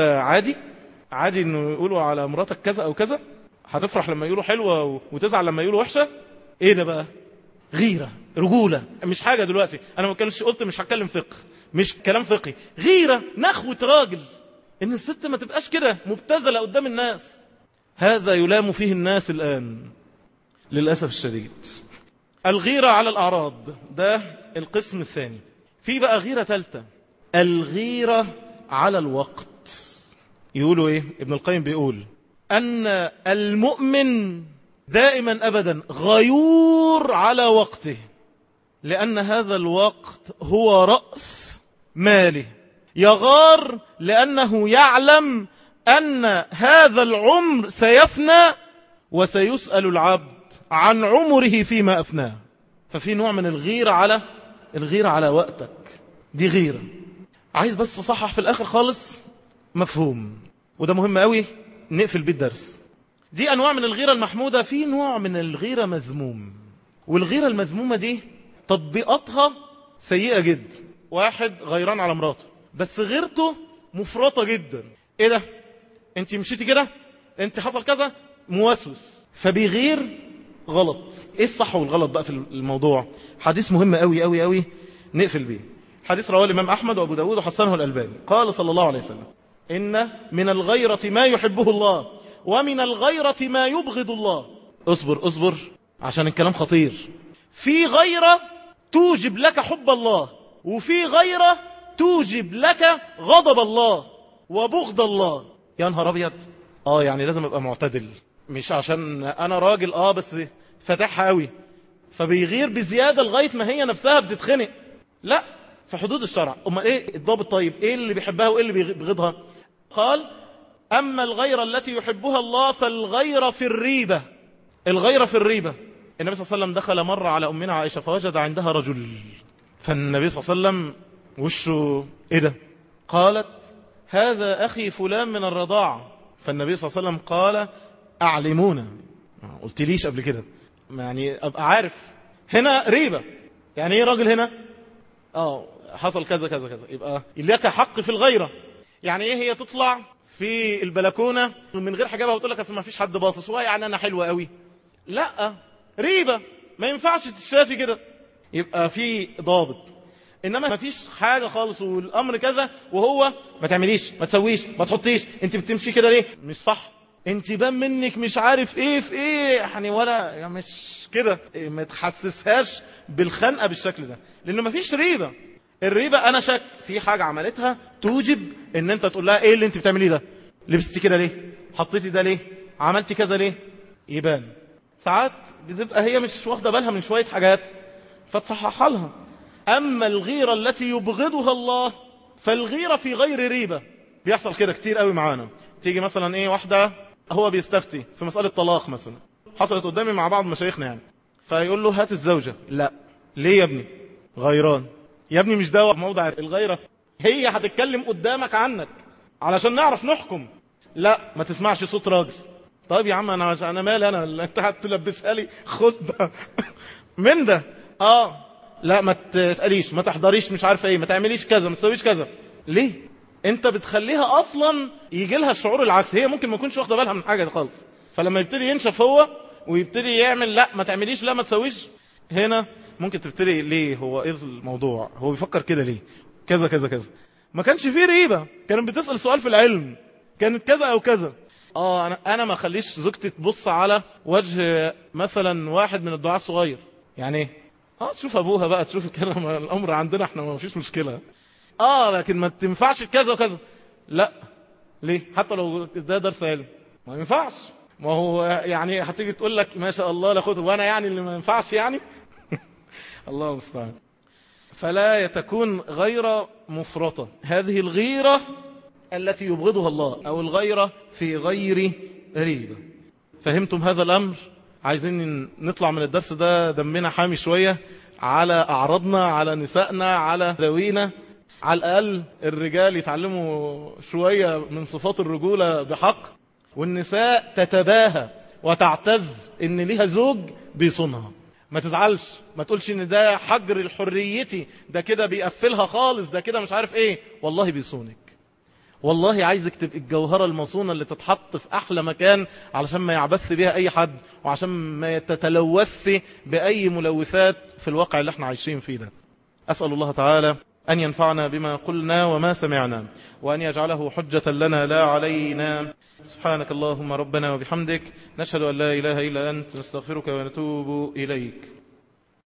عادي انه يقولوا على مراتك كذا او كذا. هتفرح لما يقولوا حلوه وتزعل لما يقولوا وحشه؟ ايه ده بقى؟ غيره، رجوله، مش حاجه. دلوقتي انا ما كنتش قلت مش هتكلم فقه، مش كلام فقهي، غيره، نخوه راجل، ان الست ما تبقاش كده مبتذله قدام الناس. هذا يلام فيه الناس الان للاسف الشديد. الغيره على الاعراض ده القسم الثاني. في بقى غيره ثالثه، الغيره على الوقت. يقولوا ايه؟ ابن القيم بيقول ان المؤمن دائما أبدا غيور على وقته، لأن هذا الوقت هو رأس ماله. يغار لأنه يعلم أن هذا العمر سيفنى، وسيسأل العبد عن عمره فيما أفناه. ففي نوع من الغيرة على وقتك، دي غيرة. عايز بس صحح في الآخر خالص مفهوم، وده مهم قوي نقفل بيه الدرس. دي أنواع من الغيرة المحمودة، في نوع من الغيرة مذموم، والغيرة المذمومة دي تطبيقاتها سيئة جدا. واحد غيران على مراته بس غيرته مفرطة جدا. ايه ده؟ انت مشيتي كده، انت حصل كذا، موسوس، فبيغير غلط. ايه الصح والغلط بقى في الموضوع؟ حديث مهم قوي قوي قوي نقفل بيه. حديث رواه الإمام أحمد وأبو داود وحسنه الألباني. قال صلى الله عليه وسلم إن من الغيرة ما يحبه الله، ومن الغيرة ما يبغض الله. اصبر عشان الكلام خطير. في غيرة توجب لك حب الله، وفي غيرة توجب لك غضب الله وبغض الله. يا نهار أبيض. يعني لازم أبقى معتدل، مش عشان أنا راجل بس فتحها قوي فبيغير بزيادة لغاية ما هي نفسها بتتخنق. لا، في حدود الشرع. أما إيه الضابط؟ طيب إيه اللي بيحبها وإيه اللي بيبغضها؟ قال أما الغيرة التي يحبها الله فالغيرة في الريبة. الغيرة في الريبة. النبي صلى الله عليه وسلم دخل مرة على أمنا عائشة فوجد عندها رجل، فالنبي صلى الله عليه وسلم وشه إيه ده؟ قالت هذا أخي فلان من الرضاعة. فالنبي صلى الله عليه وسلم قال أعلمونا. قلت ليش قبل كده؟ يعني أبقى عارف. هنا ريبة. يعني إيه راجل هنا؟ حصل كذا كذا كذا، يبقى لك حق في الغيرة. يعني إيه؟ هي تطلع في البلكونة من غير حجابها وتقول لك أصل ما فيش حد باصص، يعني أنا حلوة قوي. لا، ريبة، ما ينفعش تشافي كده. يبقى في ضابط. إنما ما فيش حاجة خالص والأمر كذا، وهو ما تعمليش، ما تسويش، ما تحطيش، انت بتمشي كده ليه؟ مش صح. انت بان منك مش عارف ايه في ايه، يعني ولا يعني مش كده. ما تحسسهاش بالخنقة بالشكل ده، لأنه ما فيش ريبة. الريبة أنا شك في حاجة عملتها توجب ان انت تقول لها ايه اللي انت بتعمليه ده؟ لبستي كده ليه؟ حطيتي ده ليه؟ عملتي كذا ليه؟ يبان. ساعات بتبقى هي مش واخدة بالها من شوية حاجات، فتصحح لها. أما الغيرة التي يبغضها الله فالغيرة في غير ريبة. بيحصل كده كتير قوي معانا. تيجي مثلا ايه واحدة هو بيستفتي في مسألة طلاق مثلا، حصلت قدامي مع بعض مشايخنا يعني، فيقول له هات الزوجة. لا. ليه يا ابني؟ غيران. يا ابني مش ده موضع الغيرة، هي هتتكلم قدامك عنك علشان نعرف نحكم. لا، ما تسمعش صوت راجل. طيب يا عم انا مالي انا اللي انت هتلبسها لي خطبه من ده. لا ما تقليش، ما تحضريش، مش عارف ايه، ما تعمليش كذا، ما تسويش كذا. ليه؟ انت بتخليها اصلا يجي لها الشعور العكس. هي ممكن ما تكونش واخده بالها من حاجه خالص، فلما يبتدي ينشف هو ويبتدي يعمل لا ما تعمليش، لا ما تسويش، هنا ممكن تبتدي ليه هو ايه الموضوع، هو بيفكر كده ليه، كذا كذا كذا. ما كانش فيه ريبه، كانت بتسال سؤال في العلم، كانت كذا او كذا. انا ما اخليش زوجتي تبص على وجه مثلا واحد من الدعاء الصغير. يعني ايه؟ تشوف ابوها بقى، تشوف كده، الامر عندنا احنا ما فيش مشكله. لكن ما تنفعش كذا وكذا. لا. ليه؟ حتى لو ده درس علم ما ينفعش. ما هو يعني هتيجي تقول لك ما شاء الله لاخوته، وانا يعني اللي ما ينفعش يعني. الله المستعان. فلا تكون غير مفرطة. هذه الغيرة التي يبغضها الله، أو الغيرة في غير ريبة. فهمتم هذا الأمر؟ عايزين نطلع من الدرس ده دمنا حامي شوية على أعراضنا، على نسائنا، على ذوينا. على الأقل الرجال يتعلموا شوية من صفات الرجولة بحق، والنساء تتباهى وتعتز إن ليها زوج بيصونها. ما تزعلش، ما تقولش إن ده حجر الحريتي، ده كده بيقفلها خالص، ده كده مش عارف إيه. والله بيصونك، والله عايزك تبقى الجوهرة المصونة اللي تتحط في أحلى مكان علشان ما يعبث بها أي حد، وعشان ما تتلوث بأي ملوثات في الواقع اللي احنا عايشين فيه ده. أسأل الله تعالى أن ينفعنا بما قلنا وما سمعنا، وأن يجعله حجة لنا لا علينا. سبحانك اللهم ربنا وبحمدك، نشهد أن لا إله إلا أنت، نستغفرك ونتوب إليك.